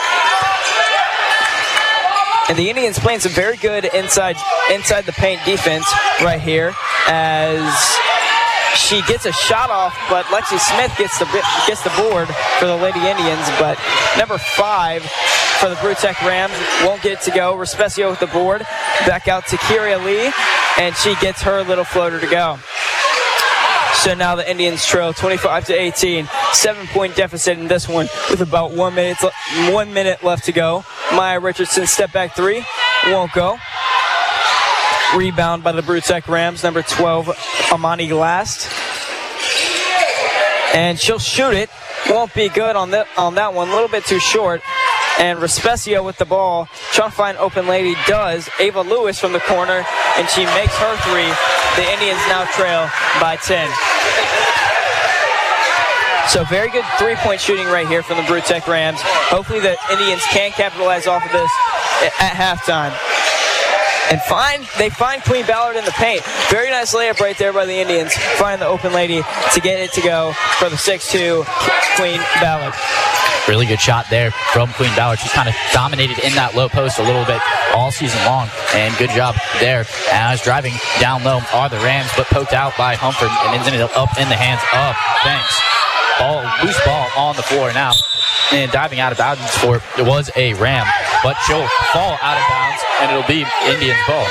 And the Indians playing some very good inside inside the paint defense right here as she gets a shot off, but Lexi Smith gets the gets the board for the Lady Indians. But number five for the Brutech Rams. Won't get it to go. Respesio with the board. Back out to Kyria Lee, and she gets her little floater to go. So now the Indians trail twenty-five to eighteen. Seven-point deficit in this one with about one minute, one minute left to go. Maya Richardson step back three. Won't go. Rebound by the Brutech Rams. Number twelve, Amani Glast. And she'll shoot it. Won't be good on, the, on that one. A little bit too short. And Respesio with the ball. Trying to find open lady. Does. Ava Lewis from the corner. And she makes her three. The Indians now trail by ten. So very good three-point shooting right here from the Brutech Rams. Hopefully the Indians can capitalize off of this at halftime. And find they find Queen Ballard in the paint. Very nice layup right there by the Indians. Find the open lady to get it to go for the six two Queen Ballard. Really good shot there from Queen Ballard. She's kind of dominated in that low post a little bit all season long. And good job there. As driving down low are the Rams, but poked out by Humphrey and ended up in the hands of Banks. Ball, loose ball on the floor now. And diving out of bounds for it was a Ram, but she'll fall out of bounds and it'll be Indians ball.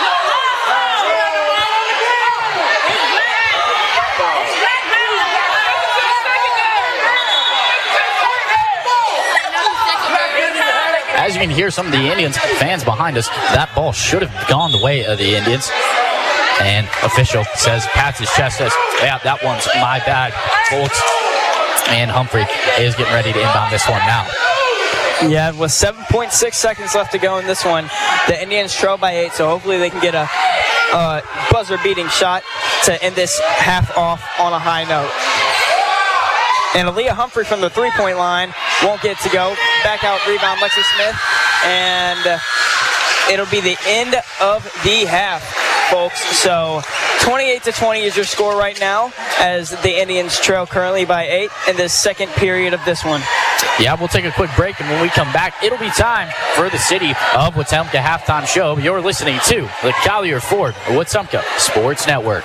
As you can hear some of the Indians fans behind us, that ball should have gone the way of the Indians. And official says, pats his chest, says, yeah, that one's my bad, folks. And Humphrey is getting ready to inbound this one now. Yeah, with seven point six seconds left to go in this one, the Indians trail by eight, so hopefully they can get a uh, buzzer-beating shot to end this half off on a high note. And Aaliyah Humphrey from the three-point line won't get to go. Back out rebound, Lexi Smith, and uh, it'll be the end of the half, folks. So twenty-eight to twenty is your score right now as the Indians trail currently by eight in this second period of this one. Yeah, we'll take a quick break, and when we come back, it'll be time for the City of Wetumpka halftime show. You're listening to the Collier Ford Wetumpka Sports Network.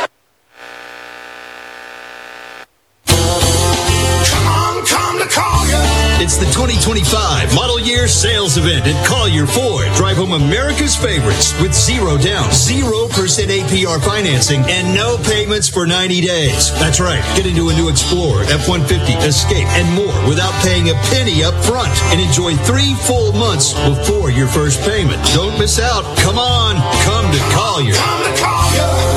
It's the twenty twenty-five Model Year Sales Event at Collier Ford. Drive home America's favorites with zero down, zero percent A P R financing, and no payments for ninety days. That's right. Get into a new Explorer, F one fifty, Escape, and more without paying a penny up front. And enjoy three full months before your first payment. Don't miss out. Come on. Come to Collier. Come to Collier.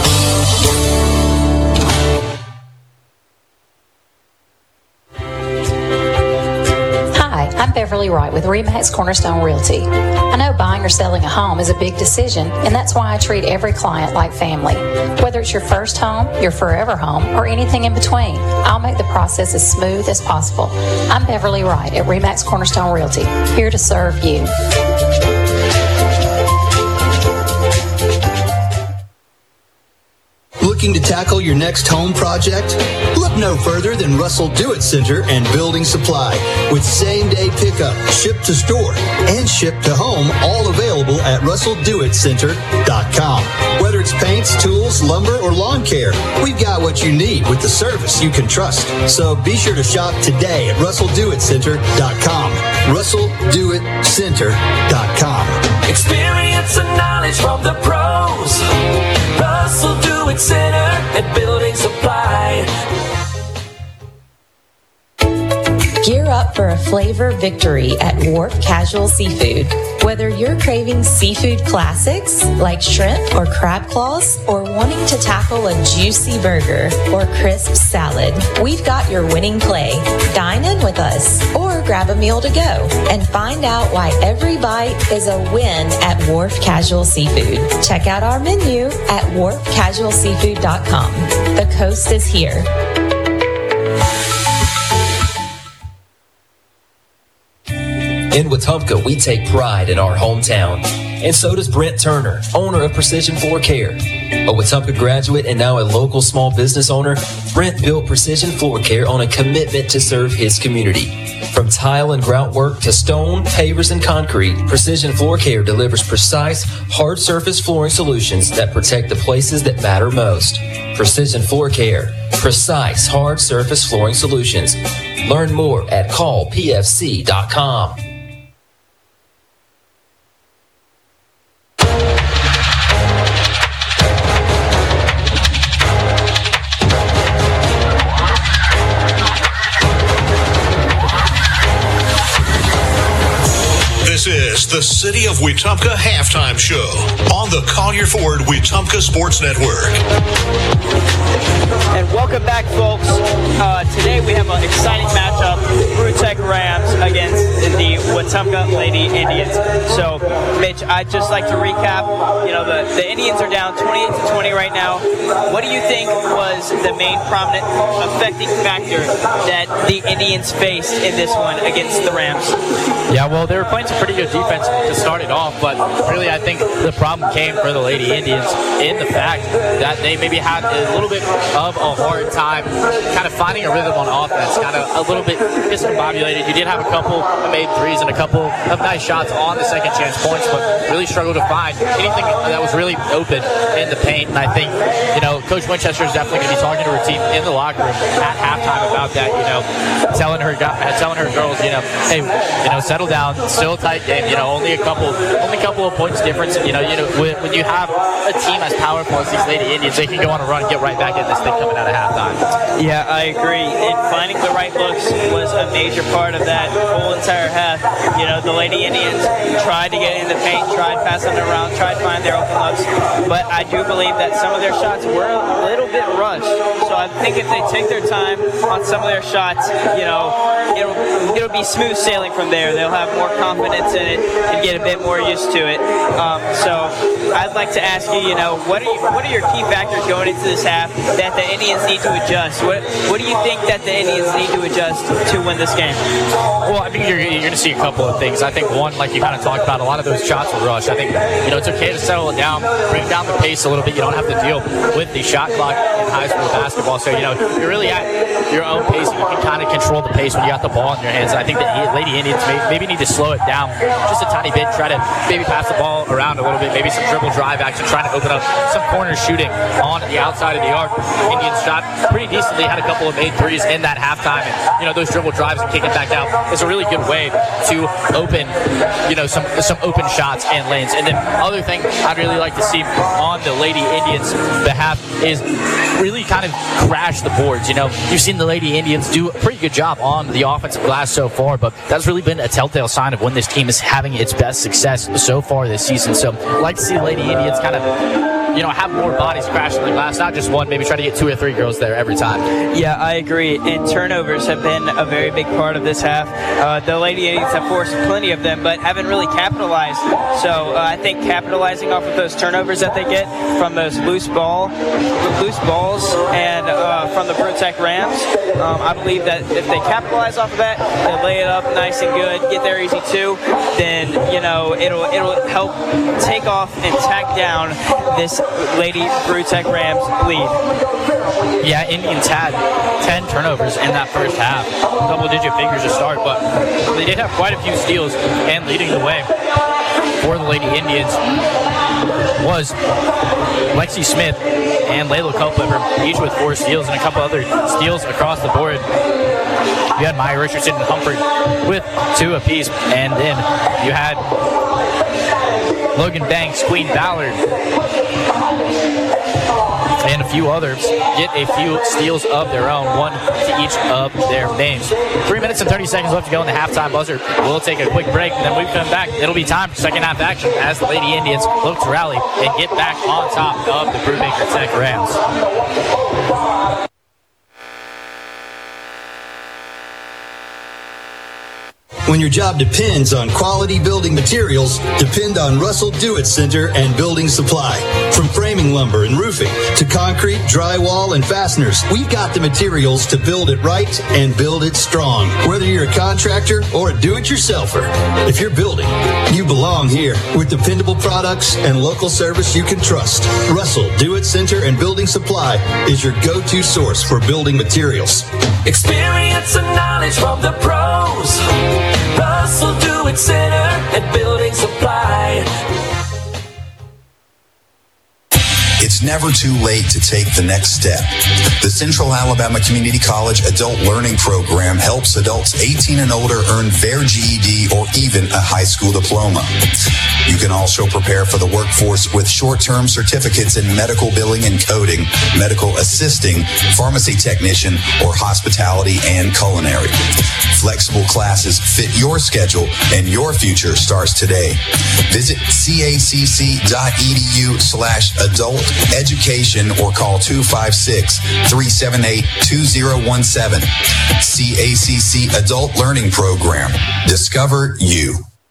I'm Beverly Wright with Remax Cornerstone Realty. I know buying or selling a home is a big decision, and that's why I treat every client like family. Whether it's your first home, your forever home, or anything in between, I'll make the process as smooth as possible. I'm Beverly Wright at Remax Cornerstone Realty, here to serve you. Looking to tackle your next home project? Look no further than Russell Do-It Center and Building Supply. With same-day pickup, ship to store, and ship to home, all available at russell do it center dot com. Whether it's paints, tools, lumber, or lawn care, we've got what you need with the service you can trust. So be sure to shop today at russell do it center dot com. russell do it center dot com. Experience and knowledge from the pros. Russell Do-It Center and Building Supply. Gear up for a flavor victory at Wharf Casual Seafood. Whether you're craving seafood classics like shrimp or crab claws, or wanting to tackle a juicy burger or crisp salad, we've got your winning play. Dine in with us or grab a meal to go and find out why every bite is a win at Wharf Casual Seafood. Check out our menu at wharf casual seafood dot com. The coast is here. In Wetumpka, we take pride in our hometown. And so does Brent Turner, owner of Precision Floor Care. A Wetumpka graduate and now a local small business owner, Brent built Precision Floor Care on a commitment to serve his community. From tile and grout work to stone, pavers, and concrete, Precision Floor Care delivers precise, hard surface flooring solutions that protect the places that matter most. Precision Floor Care. Precise, hard surface flooring solutions. Learn more at call p f c dot com. This is the City of Wetumpka Halftime Show on the Collier Ford Wetumpka Sports Network. And welcome back, folks. Uh, today we have an exciting matchup, Brewtech Rams against the Wetumpka Lady Indians. So, Mitch, I'd just like to recap. You know, the, the Indians are down twenty-eight to twenty right now. What do you think was the main prominent affecting factor that the Indians faced in this one against the Rams? Yeah, well, they were playing some pretty good defense to start it off, but really I think the problem came for the Lady Indians in the fact that they maybe had a little bit of a hard time kind of finding a rhythm on offense, kind of a little bit discombobulated. You did have a couple that made threes and a couple of nice shots on the second chance points, but really struggled to find anything that was really open in the paint. And I think, you know, Coach Winchester is definitely going to be talking to her team in the locker room at halftime about that, you know, telling her telling her girls, you know, hey, you know, settle down, still a tight game, you know, only a couple only a couple of points difference. You know, you know, when, when you have a team as powerful as these Lady Indians, they can go on a run and get right back in this thing coming out of halftime. Yeah, I agree. And finding the right looks was a major part of that whole entire half. You know, the Lady Indians tried to get in the paint, tried passing it around, tried to find their open looks, but I do believe that some of their shots were a little bit rushed. So I think if they take their time on some of their shots, you know, it'll it'll be smooth sailing from there. They'll have more confidence in it and get a bit more used to it. Um, so I'd like to ask you, you know, what are you, what are your key factors going into this half that the Indians need to adjust? What what do you think that the Indians need to adjust to win this game? Well, I think you're, you're going to see a couple of things. I think one, like you kind of talked about, a lot of those shots were rushed. I think, you know, it's okay to settle it down, bring down the pace a little bit. You don't have to deal with the shot clock in high school basketball. So, you know, you're really at your own pace. You can kind of control the pace when you got the ball in your hands. And I think the Lady Indians may, maybe need to slow it down just a tiny bit, try to maybe pass the ball around a little bit, maybe some dribble drive action, trying to open up some corner shooting on the outside of the arc. Indians shot pretty decently, had a couple of made threes in that halftime, and, you know, those dribble drives and kicking back out is a really good way to open, you know, some some open shots and lanes. And then other thing I'd really like to see on the Lady Indians' behalf is really kind of crash the boards. You know, you've seen the Lady Indians do a pretty good job on the offensive glass so far, but that's really been a telltale sign of when this team is having its best success so far this season. So I'd like to see the Lady Indians kind of, you know, have more bodies crashing the glass, not just one, maybe try to get two or three girls there every time. Yeah, I agree. And turnovers have been a very big part of this half. Uh, the Lady Indians have forced plenty of them, but haven't really capitalized. So uh, I think capitalizing off of those turnovers that they get from those loose ball, loose balls, and uh, from the Brewtech Rams, um, I believe that if they capitalize off of that, they lay it up nice and good, get there easy too, then, you know, it'll it'll help take off and tack down this Lady Brewtech Rams lead. Yeah, Indians had ten turnovers in that first half. Double-digit figures to start, but they did have quite a few steals, and leading the way for the Lady Indians was Lexi Smith and Layla Culpepper, each with four steals and a couple other steals across the board. You had Maya Richardson and Humphrey with two apiece, and then you had Logan Banks, Queen Ballard, and a few others get a few steals of their own, one to each of their names. Three minutes and thirty seconds left to go in the halftime buzzer. We'll take a quick break, and then when we come back, it'll be time for second half action as the Lady Indians look to rally and get back on top of the Brewmaker Tech Rams. When your job depends on quality building materials, depend on Russell Do-It Center and Building Supply. From framing lumber and roofing to concrete, drywall, and fasteners, we've got the materials to build it right and build it strong. Whether you're a contractor or a do-it-yourselfer, if you're building, you belong here with dependable products and local service you can trust. Russell Do-It Center and Building Supply is your go-to source for building materials. Experience and knowledge from the pros. Russell Do-It Center and Building Supply. It's never too late to take the next step. The Central Alabama Community College Adult Learning Program helps adults eighteen and older earn their G E D or even a high school diploma. You can also prepare for the workforce with short-term certificates in medical billing and coding, medical assisting, pharmacy technician, or hospitality and culinary. Flexible classes fit your schedule and your future starts today. Visit cacc.edu slash adult education or call two five six, three seven eight, two zero one seven. C A C C Adult Learning Program. Discover you.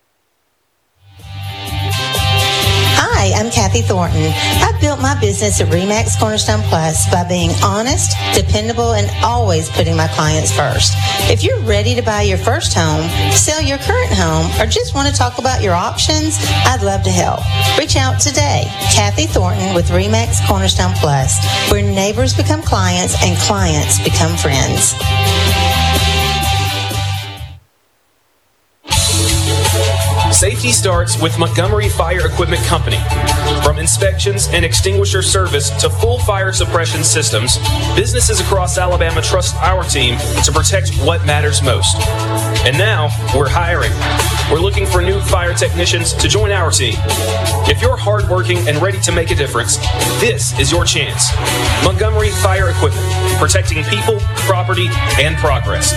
Hi, I'm Kathy Thornton. I've built my business at RE/MAX Cornerstone Plus by being honest, dependable, and always putting my clients first. If you're ready to buy your first home, sell your current home, or just want to talk about your options, I'd love to help. Reach out today. Kathy Thornton with RE/MAX Cornerstone Plus, where neighbors become clients and clients become friends. Safety starts with Montgomery Fire Equipment Company. From inspections and extinguisher service to full fire suppression systems, businesses across Alabama trust our team to protect what matters most. And now, we're hiring. We're looking for new fire technicians to join our team. If you're hardworking and ready to make a difference, this is your chance. Montgomery Fire Equipment, protecting people, property, and progress.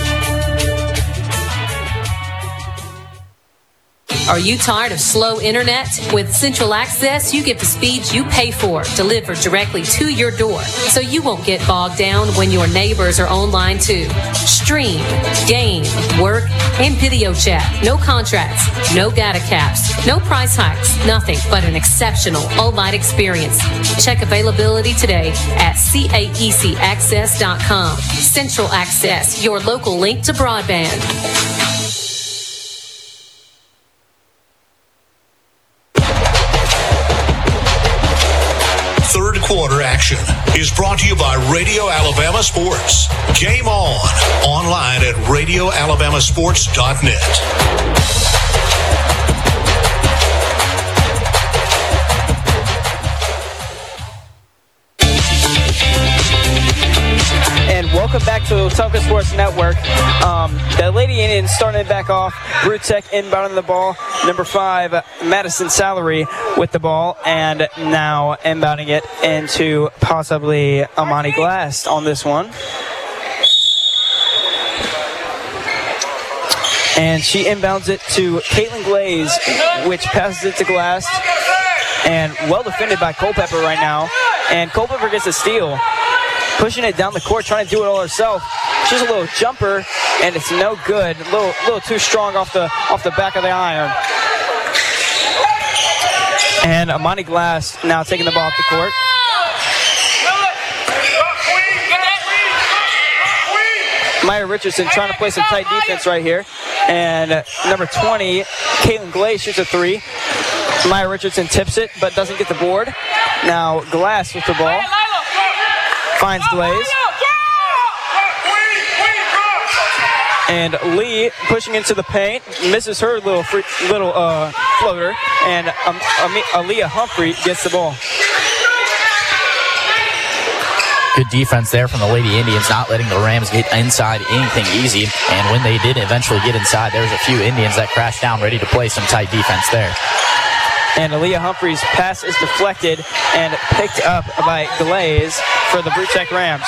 Are you tired of slow internet? With Central Access, you get the speeds you pay for delivered directly to your door, so you won't get bogged down when your neighbors are online too. Stream, game, work, and video chat. No contracts, no data caps, no price hikes, nothing but an exceptional all-night experience. Check availability today at C A E C access dot com. Central Access, your local link to broadband. Third quarter action is brought to you by Radio Alabama Sports. Game on. Online at radio alabama sports dot net. And welcome back to the Wetumpka Sports Network. Um, the Lady Indians starting it back off. Brutek inbounding the ball. Number five, Madison Salary with the ball. And now inbounding it into possibly Amani Glass on this one. And she inbounds it to Caitlin Glaze, which passes it to Glass. And well defended by Culpepper right now. And Culpepper gets a steal. Pushing it down the court, trying to do it all herself. She's a little jumper, and it's no good. A little, little too strong off the off the back of the iron. And Amani Glass now taking the ball off the court. Maya Richardson trying to play some tight defense right here. And number twenty, Caitlin Glaze shoots a three. Maya Richardson tips it, but doesn't get the board. Now Glass with the ball. Finds Glaze. And Lee pushing into the paint, misses her little free, little uh, floater, and um, Aaliyah Humphrey gets the ball. Good defense there from the Lady Indians, not letting the Rams get inside anything easy. And when they did eventually get inside, there was a few Indians that crashed down ready to play some tight defense there. And Aaliyah Humphrey's pass is deflected and picked up by Glaze for the Brutek Rams.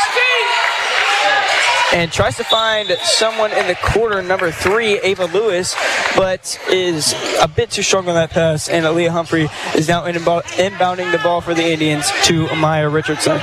And tries to find someone in the quarter, number three, Ava Lewis, but is a bit too strong on that pass. And Aaliyah Humphrey is now inbounding the ball for the Indians to Maya Richardson.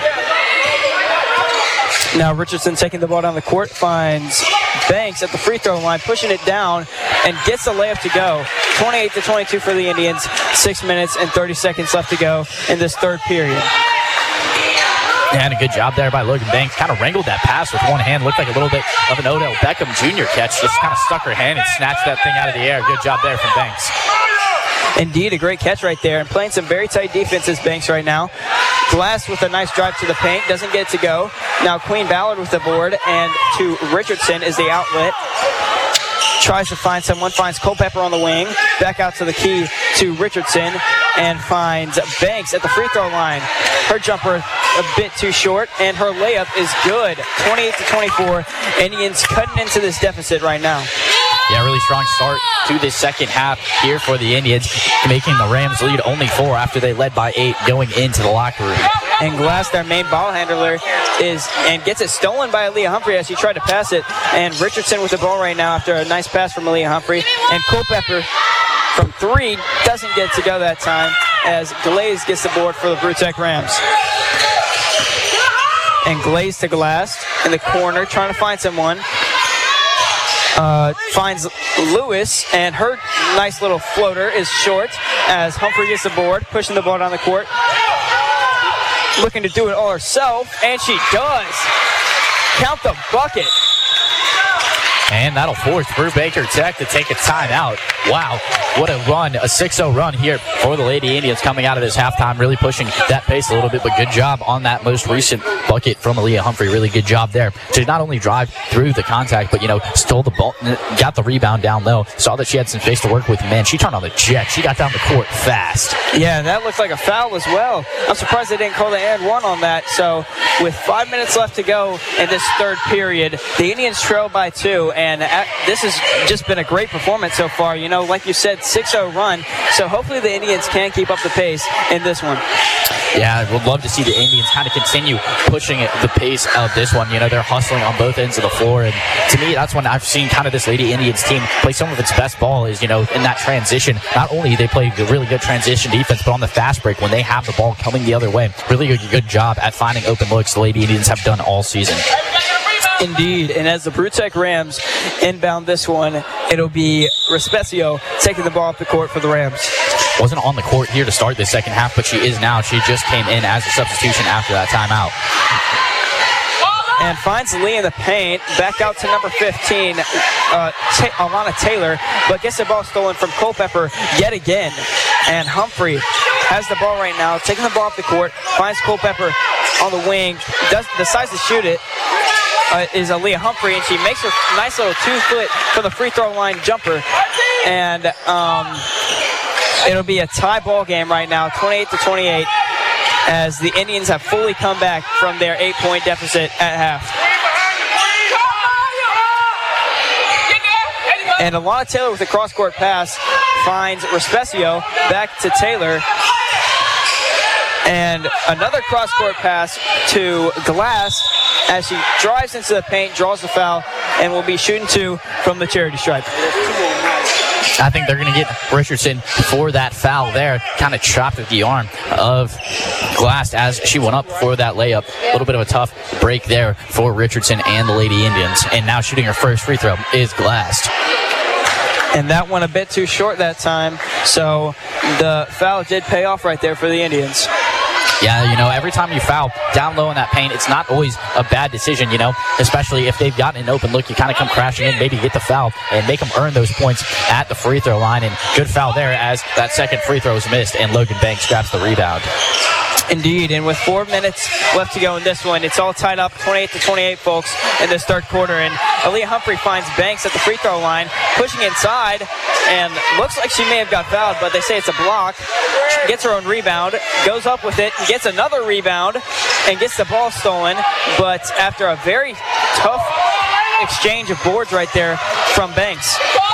Now Richardson taking the ball down the court, finds Banks at the free throw line, pushing it down, and gets the layup to go. twenty-eight to twenty-two for the Indians. Six minutes and thirty seconds left to go in this third period. Yeah, and a good job there by Logan Banks. Kind of wrangled that pass with one hand. Looked like a little bit of an Odell Beckham Junior catch. Just kind of stuck her hand and snatched that thing out of the air. Good job there from Banks. Indeed, a great catch right there. And playing some very tight defense is Banks right now. Glass with a nice drive to the paint. Doesn't get it to go. Now Queen Ballard with the board. And to Richardson is the outlet. Tries to find someone. Finds Culpepper on the wing. Back out to the key to Richardson. And finds Banks at the free throw line. Her jumper a bit too short. And her layup is good. twenty-eight to twenty-four. Indians cutting into this deficit right now. Yeah, really strong start to this second half here for the Indians, making the Rams lead only four after they led by eight going into the locker room. And Glass, their main ball handler, is and gets it stolen by Aaliyah Humphrey as she tried to pass it. And Richardson with the ball right now after a nice pass from Aaliyah Humphrey. And Culpepper from three doesn't get to go that time as Glaze gets the board for the Brutech Rams. And Glaze to Glass in the corner, trying to find someone. Uh, finds Lewis, and her nice little floater is short as Humphrey gets the board, pushing the ball down the court. Looking to do it all herself, and she does. Count the bucket. And that'll force Brubaker Tech to take a timeout. Wow, what a run, a six oh run here for the Lady Indians coming out of this halftime, really pushing that pace a little bit, but good job on that most recent bucket from Aaliyah Humphrey. Really good job there to not only drive through the contact, but, you know, stole the ball, got the rebound down low, saw that she had some space to work with. Man, she turned on the jet. She got down the court fast. Yeah, that looks like a foul as well. I'm surprised they didn't call the and one on that. So with five minutes left to go in this third period, the Indians trail by two. And this has just been a great performance so far. You know, like you said, six oh run. So hopefully the Indians can keep up the pace in this one. Yeah, I would love to see the Indians kind of continue pushing it, the pace of this one. You know, they're hustling on both ends of the floor. And to me, that's when I've seen kind of this Lady Indians team play some of its best ball is, you know, in that transition. Not only they play a really good transition defense, but on the fast break when they have the ball coming the other way. Really good, good job at finding open looks the Lady Indians have done all season. Indeed, and as the Brutech Rams inbound this one, it'll be Respezio taking the ball up the court for the Rams. Wasn't on the court here to start the second half, but she is now. She just came in as a substitution after that timeout. And finds Lee in the paint, back out to number fifteen, uh, Ta- Alana Taylor, but gets the ball stolen from Culpepper yet again. And Humphrey has the ball right now, taking the ball off the court, finds Culpepper on the wing, does decides to shoot it. Uh, is Aaliyah Humphrey, and she makes a nice little two-foot for the free throw line jumper. And um, it'll be a tie ball game right now, twenty-eight to twenty-eight, as the Indians have fully come back from their eight-point deficit at half. And Alana Taylor with a cross-court pass finds Respezio back to Taylor. And another cross-court pass to Glass as she drives into the paint, draws the foul, and will be shooting two from the charity stripe. I think they're going to get Richardson for that foul there. Kind of chopped at the arm of Glass as she went up for that layup. A little bit of a tough break there for Richardson and the Lady Indians. And now shooting her first free throw is Glass. And that went a bit too short that time, so the foul did pay off right there for the Indians. Yeah, you know, every time you foul down low in that paint, it's not always a bad decision, you know, especially if they've gotten an open look. You kind of come crashing in, maybe get the foul and make them earn those points at the free throw line. And good foul there as that second free throw is missed and Logan Banks grabs the rebound. Indeed, and with four minutes left to go in this one, it's all tied up twenty-eight to twenty-eight, folks, in this third quarter. And Aaliyah Humphrey finds Banks at the free throw line, pushing inside, and looks like she may have got fouled, but they say it's a block. She gets her own rebound, goes up with it, gets another rebound, and gets the ball stolen. But after a very tough exchange of boards right there from Banks,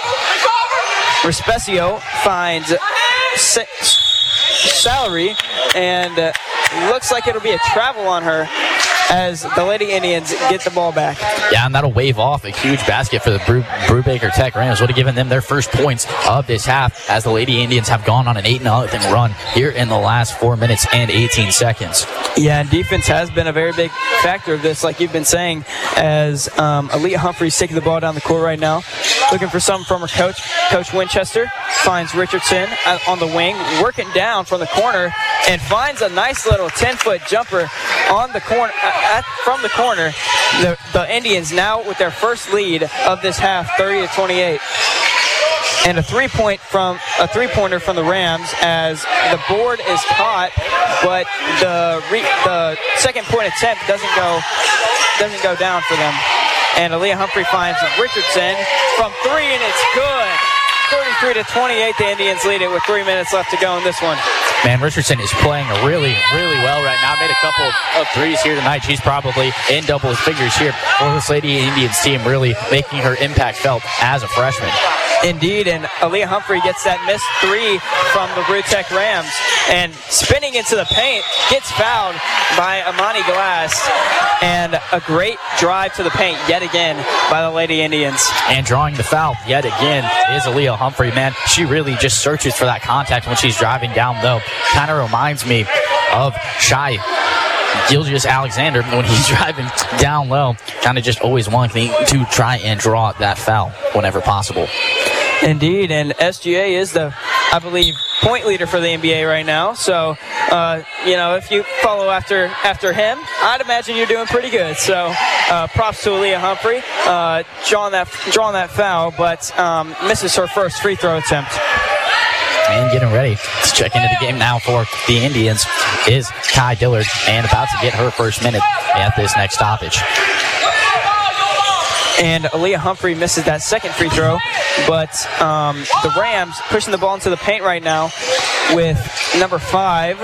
Respezio finds six. Salary, and uh, looks like it'll be a travel on her as the Lady Indians get the ball back. Yeah, and that'll wave off a huge basket for the Brew, Brubaker Tech Rams. Would have given them their first points of this half as the Lady Indians have gone on an eight nothing run here in the last four minutes and eighteen seconds. Yeah, and defense has been a very big factor of this, like you've been saying, as um, Aaliyah Humphrey's taking the ball down the court right now, looking for something from her coach. Coach Winchester finds Richardson on the wing, working down from the corner, and finds a nice little ten-foot jumper on the corner, uh, at, from the corner. The, the Indians now with their first lead of this half, thirty to twenty-eight. And a three-point from a three-pointer from the Rams as the board is caught, but the re, the second point attempt doesn't go doesn't go down for them. And Aaliyah Humphrey finds Richardson from three, and it's good. thirty-three to twenty-eight, the Indians lead it with three minutes left to go in this one. Man, Richardson is playing really, really well right now. Made a couple of threes here tonight. She's probably in double figures here for this Lady Indians team, really making her impact felt as a freshman. Indeed, and Aaliyah Humphrey gets that missed three from the Brewtech Rams, and spinning into the paint, gets fouled by Amani Glass, and a great drive to the paint yet again by the Lady Indians. And drawing the foul yet again is Aaliyah Humphrey. Man, she really just searches for that contact when she's driving down low. Kind of reminds me of Shy Gilgius Alexander when he's driving down low, kind of just always wanting to try and draw that foul whenever possible. Indeed, and S G A is the, I believe, point leader for the N B A right now. So, uh, you know, if you follow after after him, I'd imagine you're doing pretty good. So, uh, props to Aaliyah Humphrey, uh, drawing that drawing that foul, but um, misses her first free throw attempt. And getting ready to check into the game now for the Indians is Kai Dillard, and about to get her first minute at this next stoppage. And Aaliyah Humphrey misses that second free throw, but um, the Rams pushing the ball into the paint right now with number five.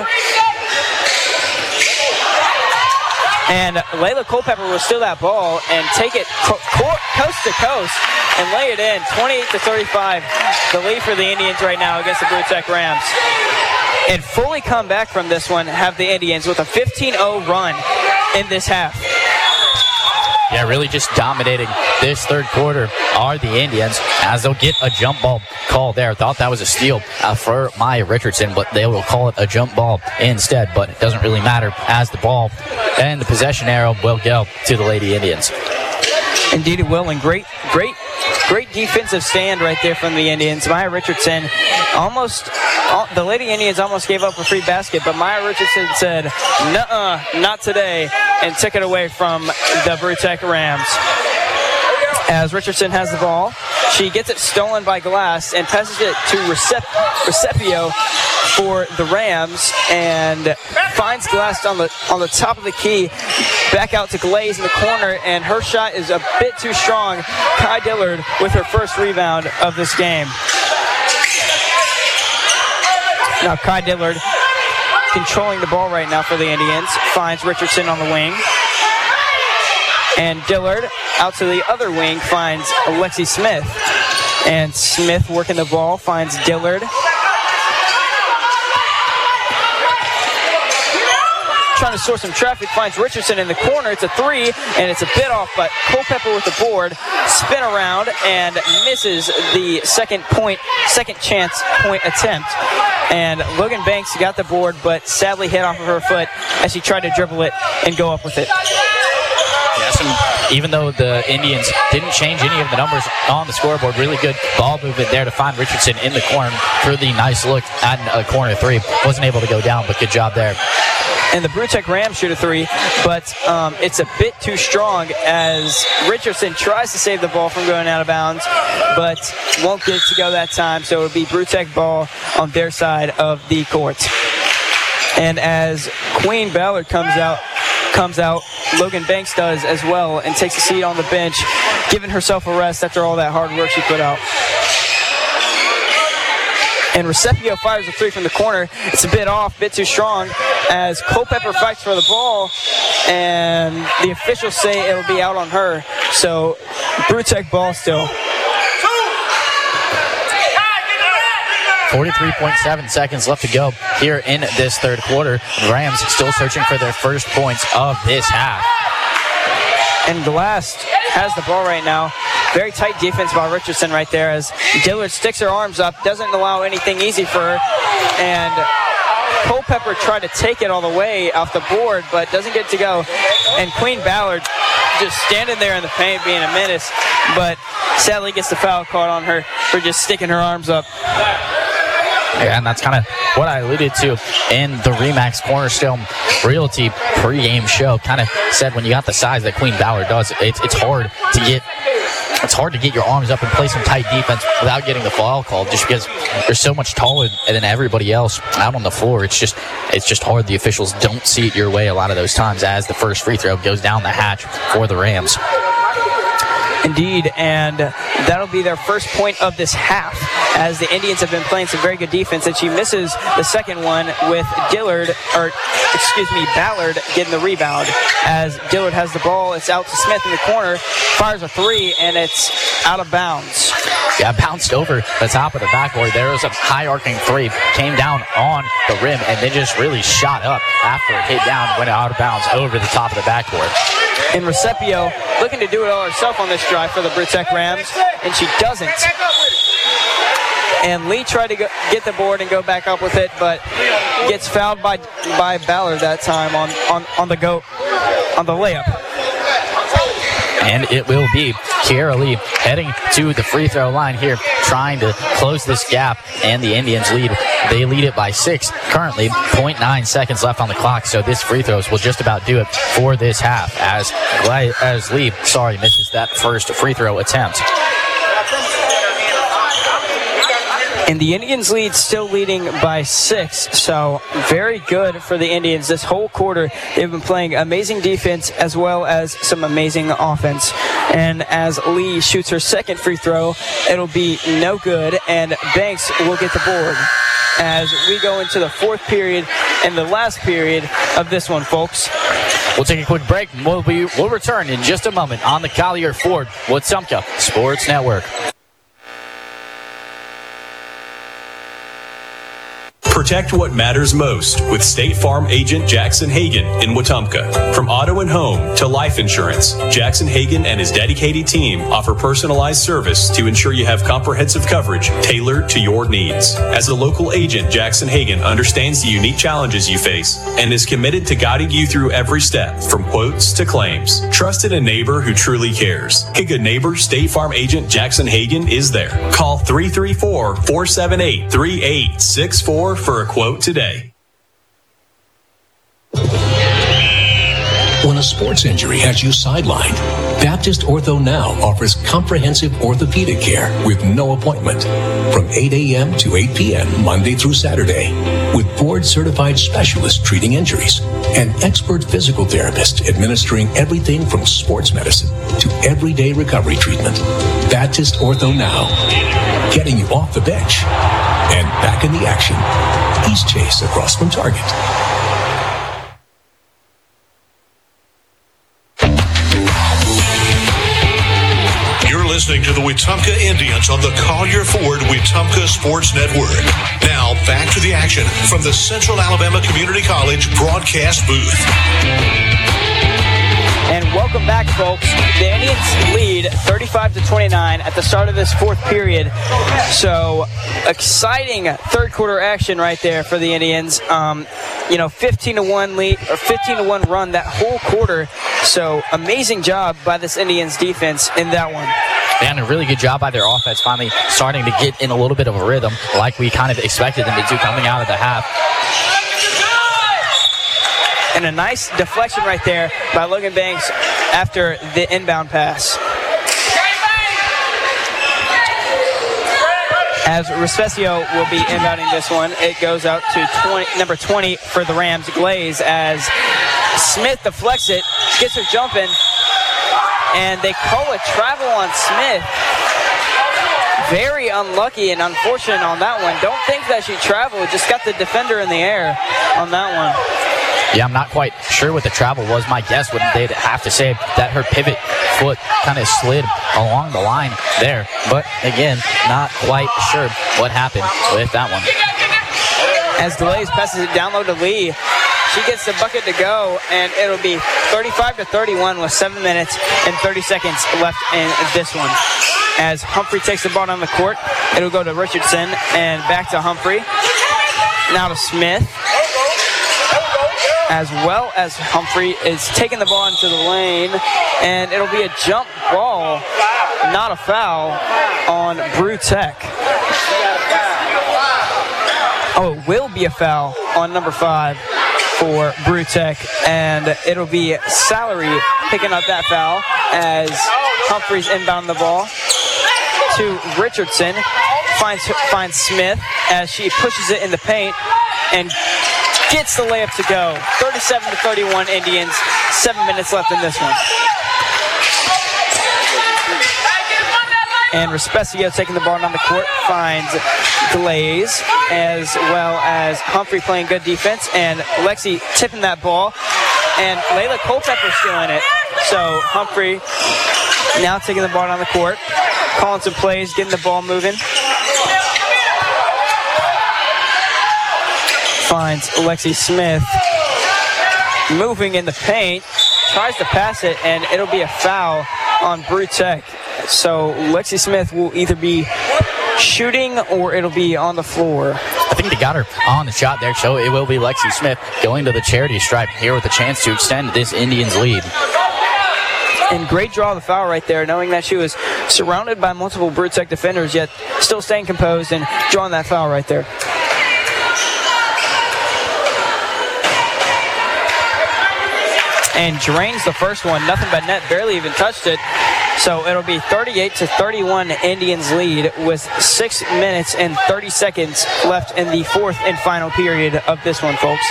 And Layla Culpepper will steal that ball and take it co- co- coast to coast and lay it in, twenty-eight to thirty-five. The lead for the Indians right now against the Brewtech Rams. And fully come back from this one, have the Indians with a fifteen oh run in this half. Yeah, really just dominating this third quarter are the Indians, as they'll get a jump ball call there. Thought that was a steal uh, for Maya Richardson, but they will call it a jump ball instead. But it doesn't really matter, as the ball and the possession arrow will go to the Lady Indians. Indeed it will, and great, great, great defensive stand right there from the Indians. Maya Richardson almost, the Lady Indians almost gave up a free basket, but Maya Richardson said, nuh-uh, not today, and took it away from the Brewtech Rams. As Richardson has the ball, she gets it stolen by Glass and passes it to Recep- Recepio for the Rams, and finds Glass on the on the top of the key. Back out to Glaze in the corner, and her shot is a bit too strong. Kai Dillard with her first rebound of this game. Now Kai Dillard controlling the ball right now for the Indians, finds Richardson on the wing. And Dillard out to the other wing finds Alexi Smith. And Smith working the ball, finds Dillard. Trying to source some traffic, finds Richardson in the corner. It's a three, and it's a bit off, but Culpepper with the board, spin around, and misses the second point, second chance point attempt. And Logan Banks got the board, but sadly hit off of her foot as she tried to dribble it and go up with it. Yes, and even though the Indians didn't change any of the numbers on the scoreboard, really good ball movement there to find Richardson in the corner for the nice look at a corner three. Wasn't able to go down, but good job there. And the Brewtech Rams shoot a three, but um, it's a bit too strong as Richardson tries to save the ball from going out of bounds, but won't get it to go that time, so it'll be Brewtech ball on their side of the court. And as Queen Ballard comes out, comes out, Logan Banks does as well, and takes a seat on the bench, giving herself a rest after all that hard work she put out. And Recepio fires a three from the corner. It's a bit off, bit too strong, as Culpepper fights for the ball, and the officials say it'll be out on her. So Brewtech ball still. forty-three point seven seconds left to go here in this third quarter. The Rams still searching for their first points of this half. And Glass has the ball right now. Very tight defense by Richardson right there as Dillard sticks her arms up, doesn't allow anything easy for her. And Culpepper tried to take it all the way off the board, but doesn't get to go. And Queen Ballard just standing there in the paint being a menace, but sadly gets the foul caught on her for just sticking her arms up. Yeah, and that's kind of what I alluded to in the Remax Cornerstone Realty pregame show. Kind of said when you got the size that Queen Ballard does, it's it's hard to get it's hard to get your arms up and play some tight defense without getting the foul called, just because you're so much taller than everybody else out on the floor. It's just it's just hard. The officials don't see it your way a lot of those times as the first free throw goes down the hatch for the Rams. Indeed, and that'll be their first point of this half, as the Indians have been playing some very good defense, and she misses the second one with Dillard, or excuse me, Ballard getting the rebound. As Dillard has the ball, it's out to Smith in the corner, fires a three, and it's out of bounds. Yeah, bounced over the top of the backboard. There was a high arcing three, came down on the rim, and then just really shot up after it hit down, went out of bounds over the top of the backboard. And Recepio looking to do it all herself on this drive for the Brutech Rams, and she doesn't. And Lee tried to go, get the board and go back up with it, but gets fouled by by Ballard that time on, on, on the go on the layup. And it will be Kiara Lee heading to the free throw line here, trying to close this gap, and the Indians lead. They lead it by six. Currently, zero point nine seconds left on the clock, so this free throws will just about do it for this half, as, as Lee, sorry, misses that first free throw attempt. And the Indians lead, still leading by six, so very good for the Indians. This whole quarter, they've been playing amazing defense as well as some amazing offense. And as Lee shoots her second free throw, it'll be no good, and Banks will get the board. As we go into the fourth period and the last period of this one, folks. We'll take a quick break, and we'll, be, we'll return in just a moment on the Collier Ford Wetumpka Sports Network. Protect what matters most with State Farm agent Jackson Hagan in Wetumpka. From auto and home to life insurance, Jackson Hagan and his dedicated team offer personalized service to ensure you have comprehensive coverage tailored to your needs. As a local agent, Jackson Hagan understands the unique challenges you face and is committed to guiding you through every step, from quotes to claims. Trust in a neighbor who truly cares. A good neighbor, State Farm agent Jackson Hagan is there. Call three three four, four seven eight, three eight six four for a quote today. When a sports injury has you sidelined, Baptist Ortho Now offers comprehensive orthopedic care with no appointment from eight a.m. to eight p.m. Monday through Saturday, with board-certified specialists treating injuries and expert physical therapists administering everything from sports medicine to everyday recovery treatment. Baptist Ortho Now, getting you off the bench and back in the action. East Chase across from Target. You're listening to the Wetumpka Indians on the Collier Ford Wetumpka Sports Network. Now, back to the action from the Central Alabama Community College broadcast booth. And welcome back, folks. The Indians lead thirty-five to twenty-nine at the start of this fourth period. So, exciting third quarter action right there for the Indians. Um, you know, fifteen to one lead, or fifteen to one run that whole quarter. So, amazing job by this Indians defense in that one. And a really good job by their offense, finally starting to get in a little bit of a rhythm, like we kind of expected them to do coming out of the half. And a nice deflection right there by Logan Banks after the inbound pass. As Recepio will be inbounding this one, it goes out to twenty, number twenty for the Rams, Glaze, as Smith deflects it, gets her jumping, and they call a travel on Smith. Very unlucky and unfortunate on that one. Don't think that she traveled, just got the defender in the air on that one. Yeah, I'm not quite sure what the travel was. My guess would they'd have to say that her pivot foot kind of slid along the line there. But again, not quite sure what happened with that one. As Glaze passes it down low to Lee, she gets the bucket to go, and it'll be thirty-five to thirty-one with seven minutes and thirty seconds left in this one. As Humphrey takes the ball down the court, it'll go to Richardson and back to Humphrey. Now to Smith. As well as Humphrey is taking the ball into the lane, and it'll be a jump ball, not a foul, on Brutech. Oh, it will be a foul on number five for Brutech, and it'll be Salary picking up that foul as Humphreys inbound the ball to Richardson. Finds, finds Smith as she pushes it in the paint and gets the layup to go. thirty-seven to thirty-one Indians. Seven minutes left in this one. And Respesio taking the ball down the court finds Glaze, as well as Humphrey playing good defense, and Lexi tipping that ball, and Layla Culpepper still in it. So Humphrey now taking the ball down the court, calling some plays, getting the ball moving. Finds Lexi Smith moving in the paint, tries to pass it, and it'll be a foul on Brutek. So Lexi Smith will either be shooting or it'll be on the floor. I think they got her on the shot there, so it will be Lexi Smith going to the charity stripe here with a chance to extend this Indians lead. And great draw of the foul right there, knowing that she was surrounded by multiple Brutek defenders, yet still staying composed and drawing that foul right there. And drains the first one, nothing but net, barely even touched it. So it'll be thirty-eight to thirty-one Indians lead with six minutes and thirty seconds left in the fourth and final period of this one, folks.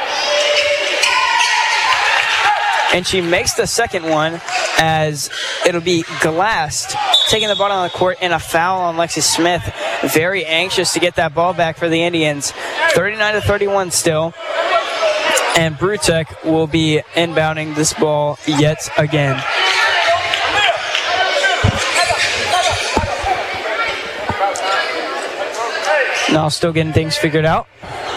And she makes the second one, as it'll be Glass taking the ball on the court, and a foul on Lexi Smith. Very anxious to get that ball back for the Indians. thirty-nine to thirty-one still. And Brutek will be inbounding this ball yet again. Now still getting things figured out.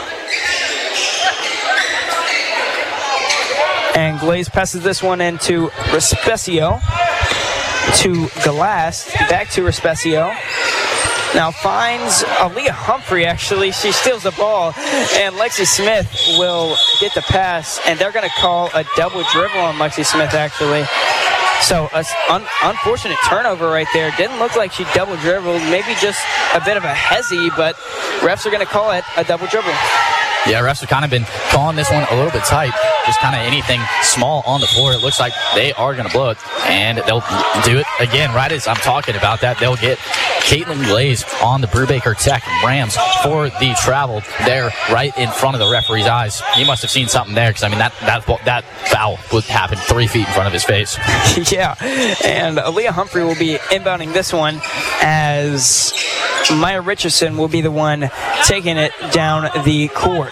And Glaze passes this one into Respesio, to Glass, back to Respesio. Now finds Aaliyah Humphrey, actually. She steals the ball, and Lexi Smith will get the pass, and they're going to call a double dribble on Lexi Smith, actually. So, an un- unfortunate turnover right there. Didn't look like she double dribbled. Maybe just a bit of a hezzy, but refs are going to call it a double dribble. Yeah, refs have kind of been calling this one a little bit tight. Just kind of anything small on the floor. It looks like they are going to blow it, and they'll do it again right as I'm talking about that. They'll get Caitlin Glaze on the Brubaker Tech Rams for the travel there right in front of the referee's eyes. He must have seen something there, because, I mean, that, that, that foul would happen three feet in front of his face. Yeah, and Aaliyah Humphrey will be inbounding this one, as Maya Richardson will be the one taking it down the court.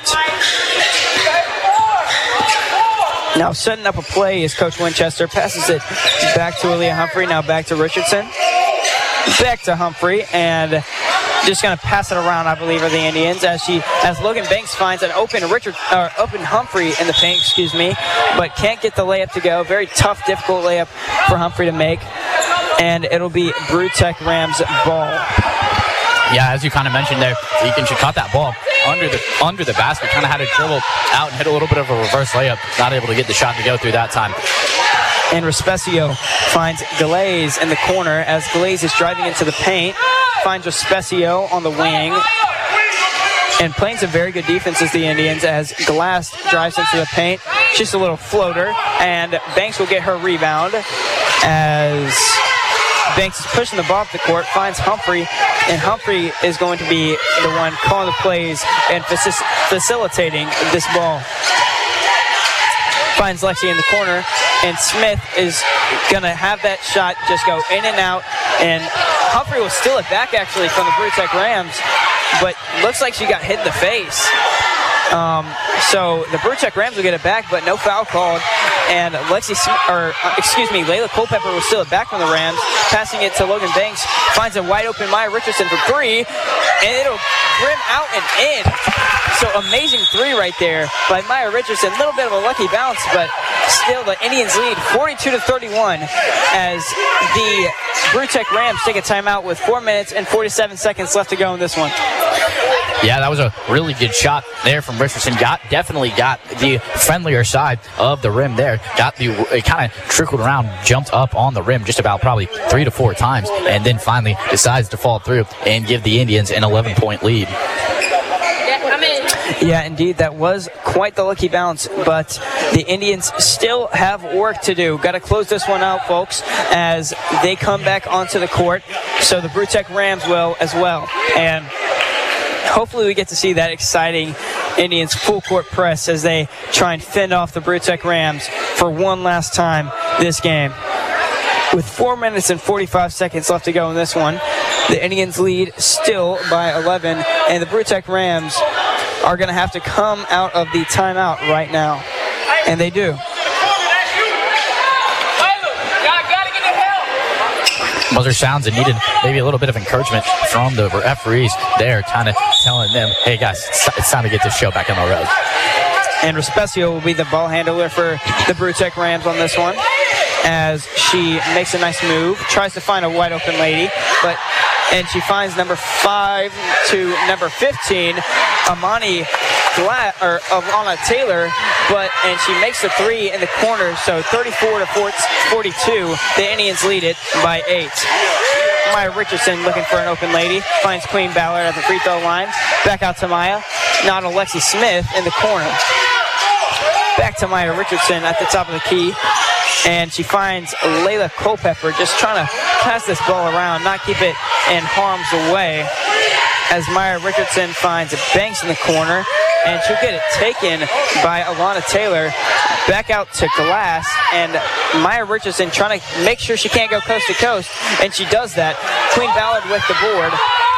Now setting up a play is Coach Winchester. Passes it back to Aaliyah Humphrey. Now back to Richardson. Back to Humphrey, and just going to pass it around, I believe, are the Indians, as she, as Logan Banks finds an open Richard, or open Humphrey in the paint, excuse me, but can't get the layup to go. Very tough, difficult layup for Humphrey to make, and it'll be Brutek Rams ball. Yeah, as you kind of mentioned there, Deacon, she caught that ball under the under the basket, kind of had to dribble out and hit a little bit of a reverse layup. Not able to get the shot to go through that time. And Respesio finds Glaze in the corner, as Glaze is driving into the paint. Finds Respesio on the wing. And playing some very good defense as the Indians, as Glass drives into the paint. Just a little floater, and Banks will get her rebound, as Banks is pushing the ball up the court, finds Humphrey, and Humphrey is going to be the one calling the plays and faci- facilitating this ball. Finds Lexi in the corner, and Smith is going to have that shot just go in and out, and Humphrey will steal it back, actually, from the Brutek Rams, but looks like she got hit in the face. Um, so the Brutek Rams will get it back, but no foul called. And Lexi, or uh, excuse me, Layla Culpepper will steal it back from the Rams, passing it to Logan Banks. Finds a wide open Maya Richardson for three, and it'll rim out and in. So amazing three right there by Maya Richardson. A little bit of a lucky bounce, but still the Indians lead forty-two to thirty-one as the Brutek Rams take a timeout with four minutes and forty-seven seconds left to go in this one. Yeah, that was a really good shot there from Richardson. Got definitely got the friendlier side of the rim there. Got the it kind of trickled around, jumped up on the rim just about probably three to four times, and then finally decides to fall through and give the Indians an eleven-point lead. Yeah, indeed, that was quite the lucky bounce, but the Indians still have work to do. Got to close this one out, folks, as they come back onto the court. So the Brutek Rams will as well. And hopefully we get to see that exciting Indians full court press as they try and fend off the Brutek Rams for one last time this game. With four minutes and forty-five seconds left to go in this one, the Indians lead still by eleven, and the Brewtech Rams are going to have to come out of the timeout right now, and they do. Buzzer sounds and needed maybe a little bit of encouragement from the referees there, kind of telling them, hey guys, it's, it's time to get this show back on the road. And Respecio will be the ball handler for the Brewtech Rams on this one, as she makes a nice move, tries to find a wide open lady, but and she finds number five to number fifteen, Amani Gla- or Alana Taylor, but and she makes the three in the corner, so thirty-four to forty-two, the Indians lead it by eight. Maya Richardson looking for an open lady, finds Queen Ballard at the free throw line. Back out to Maya, now to Lexi Smith in the corner. Back to Maya Richardson at the top of the key, and she finds Layla Culpepper just trying to pass this ball around, not keep it in harm's way, as Maya Richardson finds Banks in the corner, and she'll get it taken by Alana Taylor. Back out to Glass, and Maya Richardson trying to make sure she can't go coast to coast, and she does that. Queen Ballard with the board,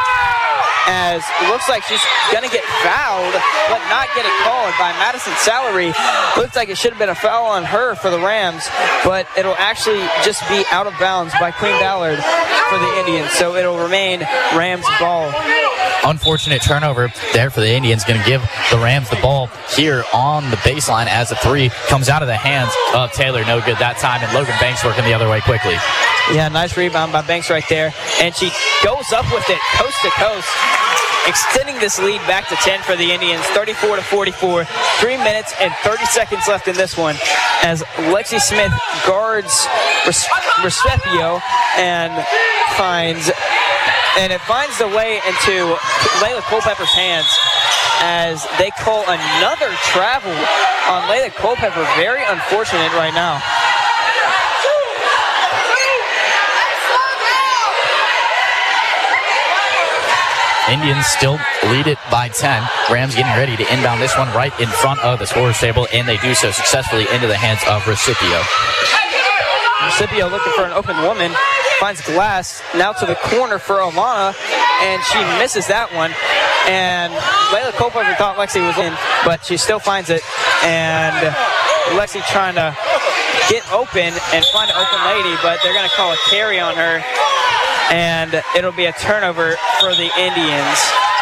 as it looks like she's going to get fouled, but not get it called by Madison Salary. Looks like it should have been a foul on her for the Rams, but it'll actually just be out of bounds by Queen Ballard for the Indians, so it'll remain Rams ball. Unfortunate turnover there for the Indians, going to give the Rams the ball here on the baseline as the three comes out of the hands of Taylor. No good that time, and Logan Banks working the other way quickly. Yeah, nice rebound by Banks right there, and she goes up with it coast to coast, extending this lead back to ten for the Indians, thirty-four to forty-four. Three minutes and thirty seconds left in this one, as Lexi Smith guards Respecio and finds, and it finds the way into Layla Culpepper's hands, as they call another travel on Layla Culpepper. Very unfortunate right now. Indians still lead it by ten. Rams getting ready to inbound this one right in front of the scorer's table, and they do so successfully into the hands of Respecio. Respecio looking for an open woman, finds Glass, now to the corner for Alana, and she misses that one. And Layla Culpepper thought Lexi was in, but she still finds it, and Lexi trying to get open and find an open lady, but they're going to call a carry on her, and it'll be a turnover for the Indians.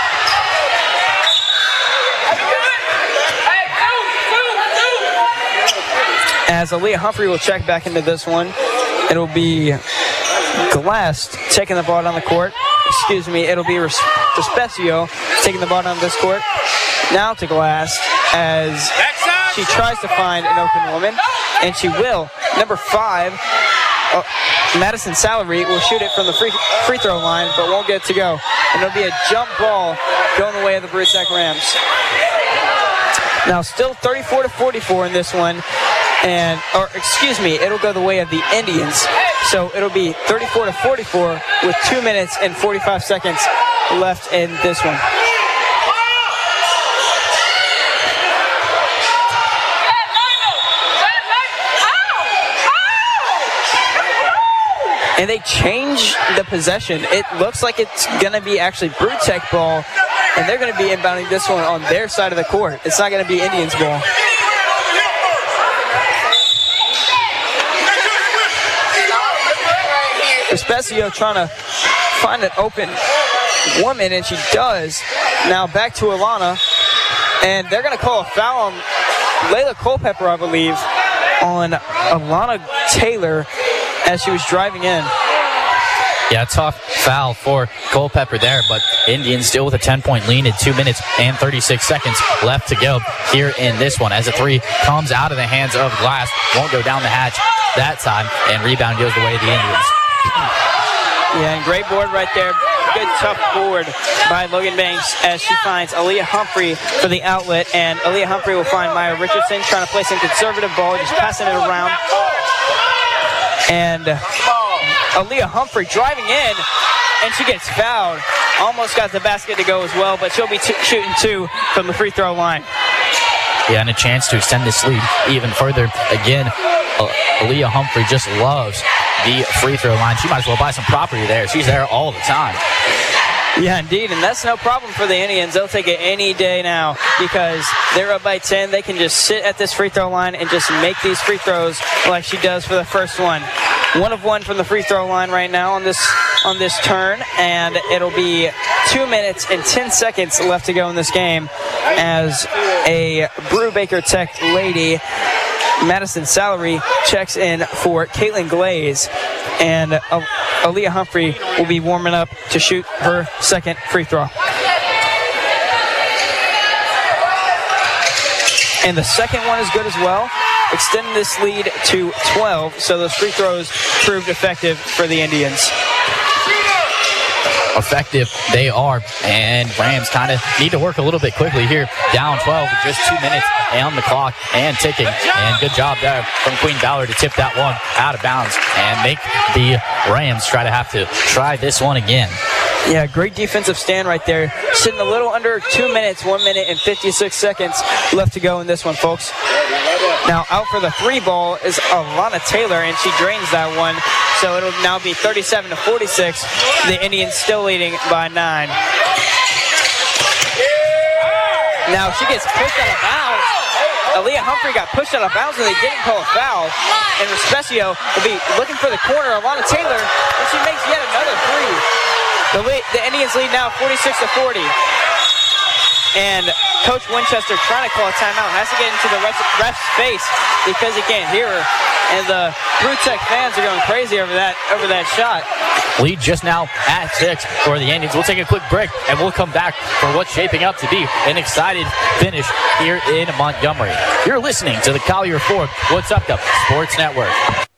As Aaliyah Humphrey will check back into this one, it'll be Glass taking the ball down the court. Excuse me, it'll be Respecio taking the ball down this court. Now to Glass, as she tries to find an open woman, and she will. Number five, uh, Madison Salary will shoot it from the free, free throw line, but won't get it to go. And it'll be a jump ball going the way of the Brewtech Rams. Now still thirty-four to forty-four in this one. And, or excuse me, it'll go the way of the Indians. So it'll be thirty-four to forty-four with two minutes and forty-five seconds left in this one. And they change the possession. It looks like it's going to be actually Brewtech ball, and they're going to be inbounding this one on their side of the court. It's not going to be Indians ball. Respecio trying to find an open woman, and she does. Now back to Alana, and they're going to call a foul on Layla Culpepper, I believe, on Alana Taylor as she was driving in. Yeah, tough foul for Culpepper there, but Indians still with a ten-point lead in two minutes and thirty-six seconds left to go here in this one, as a three comes out of the hands of Glass. Won't go down the hatch that time, and rebound goes the way of the Indians. Yeah, and great board right there. Good tough board by Logan Banks as she finds Aaliyah Humphrey for the outlet, and Aaliyah Humphrey will find Maya Richardson trying to play some conservative ball, just passing it around. And Aaliyah Humphrey driving in, and she gets fouled. Almost got the basket to go as well, but she'll be t- shooting two from the free throw line. Yeah, and a chance to extend this lead even further. Again, uh, Aaliyah Humphrey just loves the free throw line. She might as well buy some property there. She's there all the time. Yeah, indeed, and that's no problem for the Indians. They'll take it any day now because they're up by ten. They can just sit at this free throw line and just make these free throws like she does for the first one. One of one from the free throw line right now on this on this turn, and it'll be two minutes and ten seconds left to go in this game as a Brubaker Tech lady, Madison Salary, checks in for Caitlin Glaze, and uh, Aaliyah Humphrey will be warming up to shoot her second free throw. And the second one is good as well, extending this lead to twelve, so those free throws proved effective for the Indians. Effective they are, and Rams kind of need to work a little bit quickly here, down twelve with just two minutes on the clock and ticking, and good job there from Queen Ballard to tip that one out of bounds and make the Rams try to have to try this one again. Yeah, great defensive stand right there, sitting a little under two minutes, one minute and fifty-six seconds left to go in this one, folks. Now out for the three ball is Alana Taylor, and she drains that one. So it'll now be thirty-seven to forty-six. The Indians still leading by nine. Now she gets pushed out of bounds. Aaliyah Humphrey got pushed out of bounds and they didn't call a foul. And Respecio will be looking for the corner. Alana Taylor, and she makes yet another three. The, lead, the Indians lead now forty-six to forty. And Coach Winchester trying to call a timeout, has to get into the ref, ref's face because he can't hear her. And the Brew Tech fans are going crazy over that over that shot. Lead just now at six for the Indians. We'll take a quick break and we'll come back for what's shaping up to be an excited finish here in Montgomery. You're listening to the Collier Ford What's Up Up Sports Network.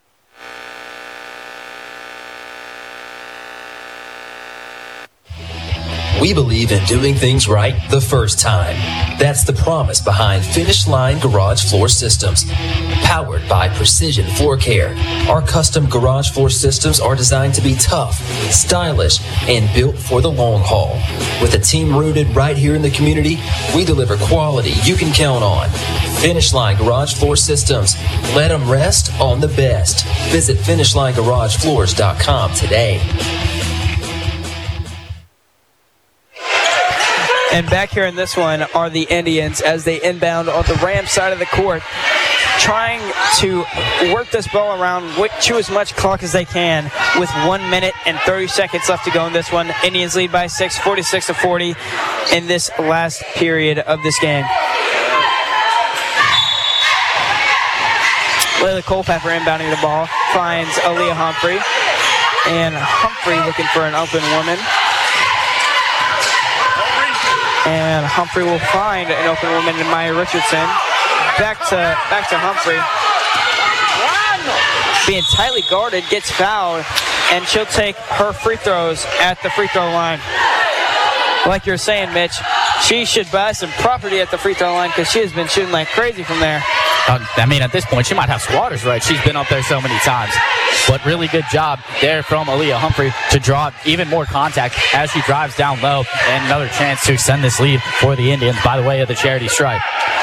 We believe in doing things right the first time. That's the promise behind Finish Line Garage Floor Systems. Powered by Precision Floor Care, our custom garage floor systems are designed to be tough, stylish, and built for the long haul. With a team rooted right here in the community, we deliver quality you can count on. Finish Line Garage Floor Systems. Let them rest on the best. Visit finish line garage floors dot com today. And back here in this one are the Indians as they inbound on the Rams side of the court, trying to work this ball around, chew as much clock as they can with one minute and thirty seconds left to go in this one. Indians lead by six, forty-six to forty in this last period of this game. Layla Culpepper inbounding the ball, finds Aaliyah Humphrey, and Humphrey looking for an open woman. And Humphrey will find an open woman in Maya Richardson. Back to back to Humphrey. Being tightly guarded, gets fouled, and she'll take her free throws at the free throw line. Like you're saying, Mitch, she should buy some property at the free throw line because she has been shooting like crazy from there. Uh, I mean, at this point, she might have squatters rights. She's been up there so many times. But really good job there from Aaliyah Humphrey to draw even more contact as she drives down low, and another chance to extend this lead for the Indians by the way of the charity stripe.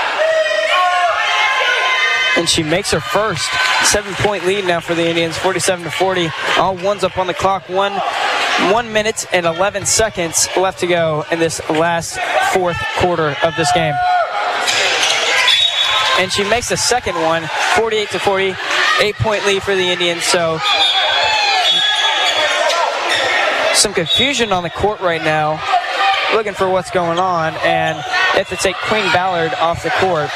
And she makes her first seven-point lead now for the Indians, forty-seven to forty. All ones up on the clock. One, one minute and eleven seconds left to go in this last fourth quarter of this game. And she makes the second one, forty-eight to forty. Eight-point lead for the Indians. So some confusion on the court right now, looking for what's going on, and they have to take Queen Ballard off the court.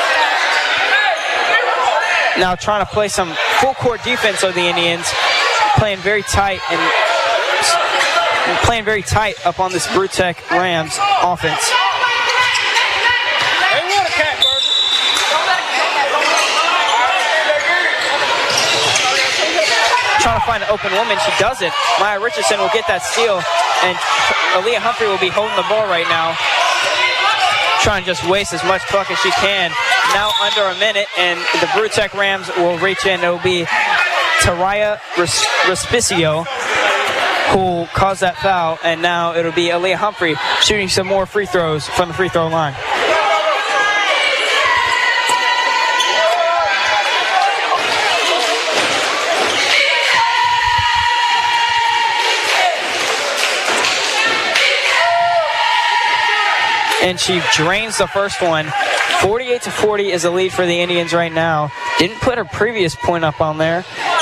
Now trying to play some full-court defense of the Indians, playing very tight and playing very tight up on this Brew Tech Rams offense. Trying to find an open woman, she doesn't. Maya Richardson will get that steal, and Aaliyah Humphrey will be holding the ball right now, trying to just waste as much clock as she can. Now under a minute, and the Brew Tech Rams will reach in. It will be Taraya Respicio who will cause that foul, and now it'll be Aaliyah Humphrey shooting some more free throws from the free throw line. and she drains the first one. forty-eight to forty is the lead for the Indians right now. Didn't put her previous point up on there.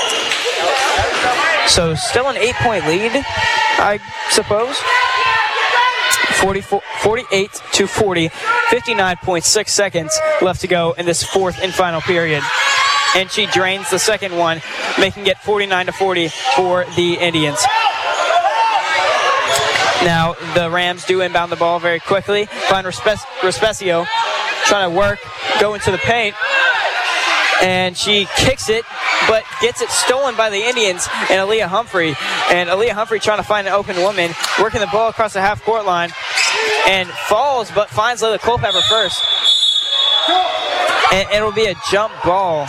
So still an eight-point lead, I suppose. forty-four, forty-eight to forty, fifty-nine point six seconds left to go in this fourth and final period. And she drains the second one, making it forty-nine to forty for the Indians. Now, the Rams do inbound the ball very quickly. Find Respe- Respecio trying to work, go into the paint. And she kicks it, but gets it stolen by the Indians and Aaliyah Humphrey. And Aaliyah Humphrey trying to find an open woman, working the ball across the half-court line. And falls, but finds Layla Culpepper first. And it'll be a jump ball.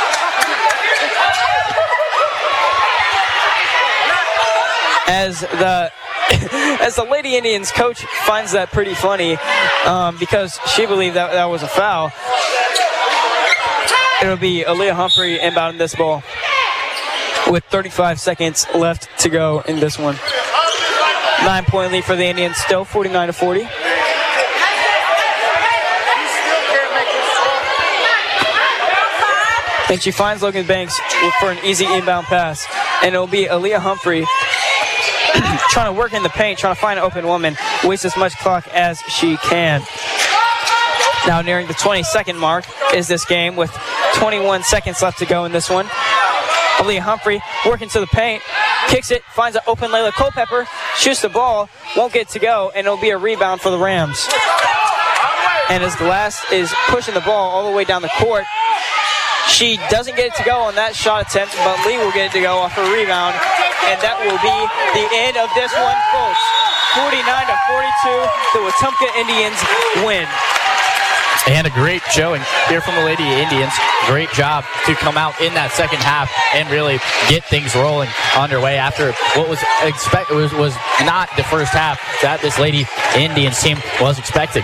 As the as the Lady Indians coach finds that pretty funny um, because she believed that that was a foul. It'll be Aaliyah Humphrey inbounding this ball with thirty-five seconds left to go in this one. Nine-point lead for the Indians, still forty-nine to forty. And she finds Logan Banks for an easy inbound pass. And it'll be Aaliyah Humphrey trying to work in the paint, trying to find an open woman, waste as much clock as she can. Now nearing the twenty-second mark is this game with twenty-one seconds left to go in this one. Aaliyah Humphrey working to the paint, kicks it, finds an open Layla Culpepper, shoots the ball, won't get to go, and it'll be a rebound for the Rams. And as Glass is pushing the ball all the way down the court, she doesn't get it to go on that shot attempt, but Lee will get it to go off a rebound, and that will be the end of this one, folks. forty-nine to forty-two, the Wetumpka Indians win. And a great showing here from the Lady Indians. Great job to come out in that second half and really get things rolling underway after what was expect was, was not the first half that this Lady Indians team was expecting.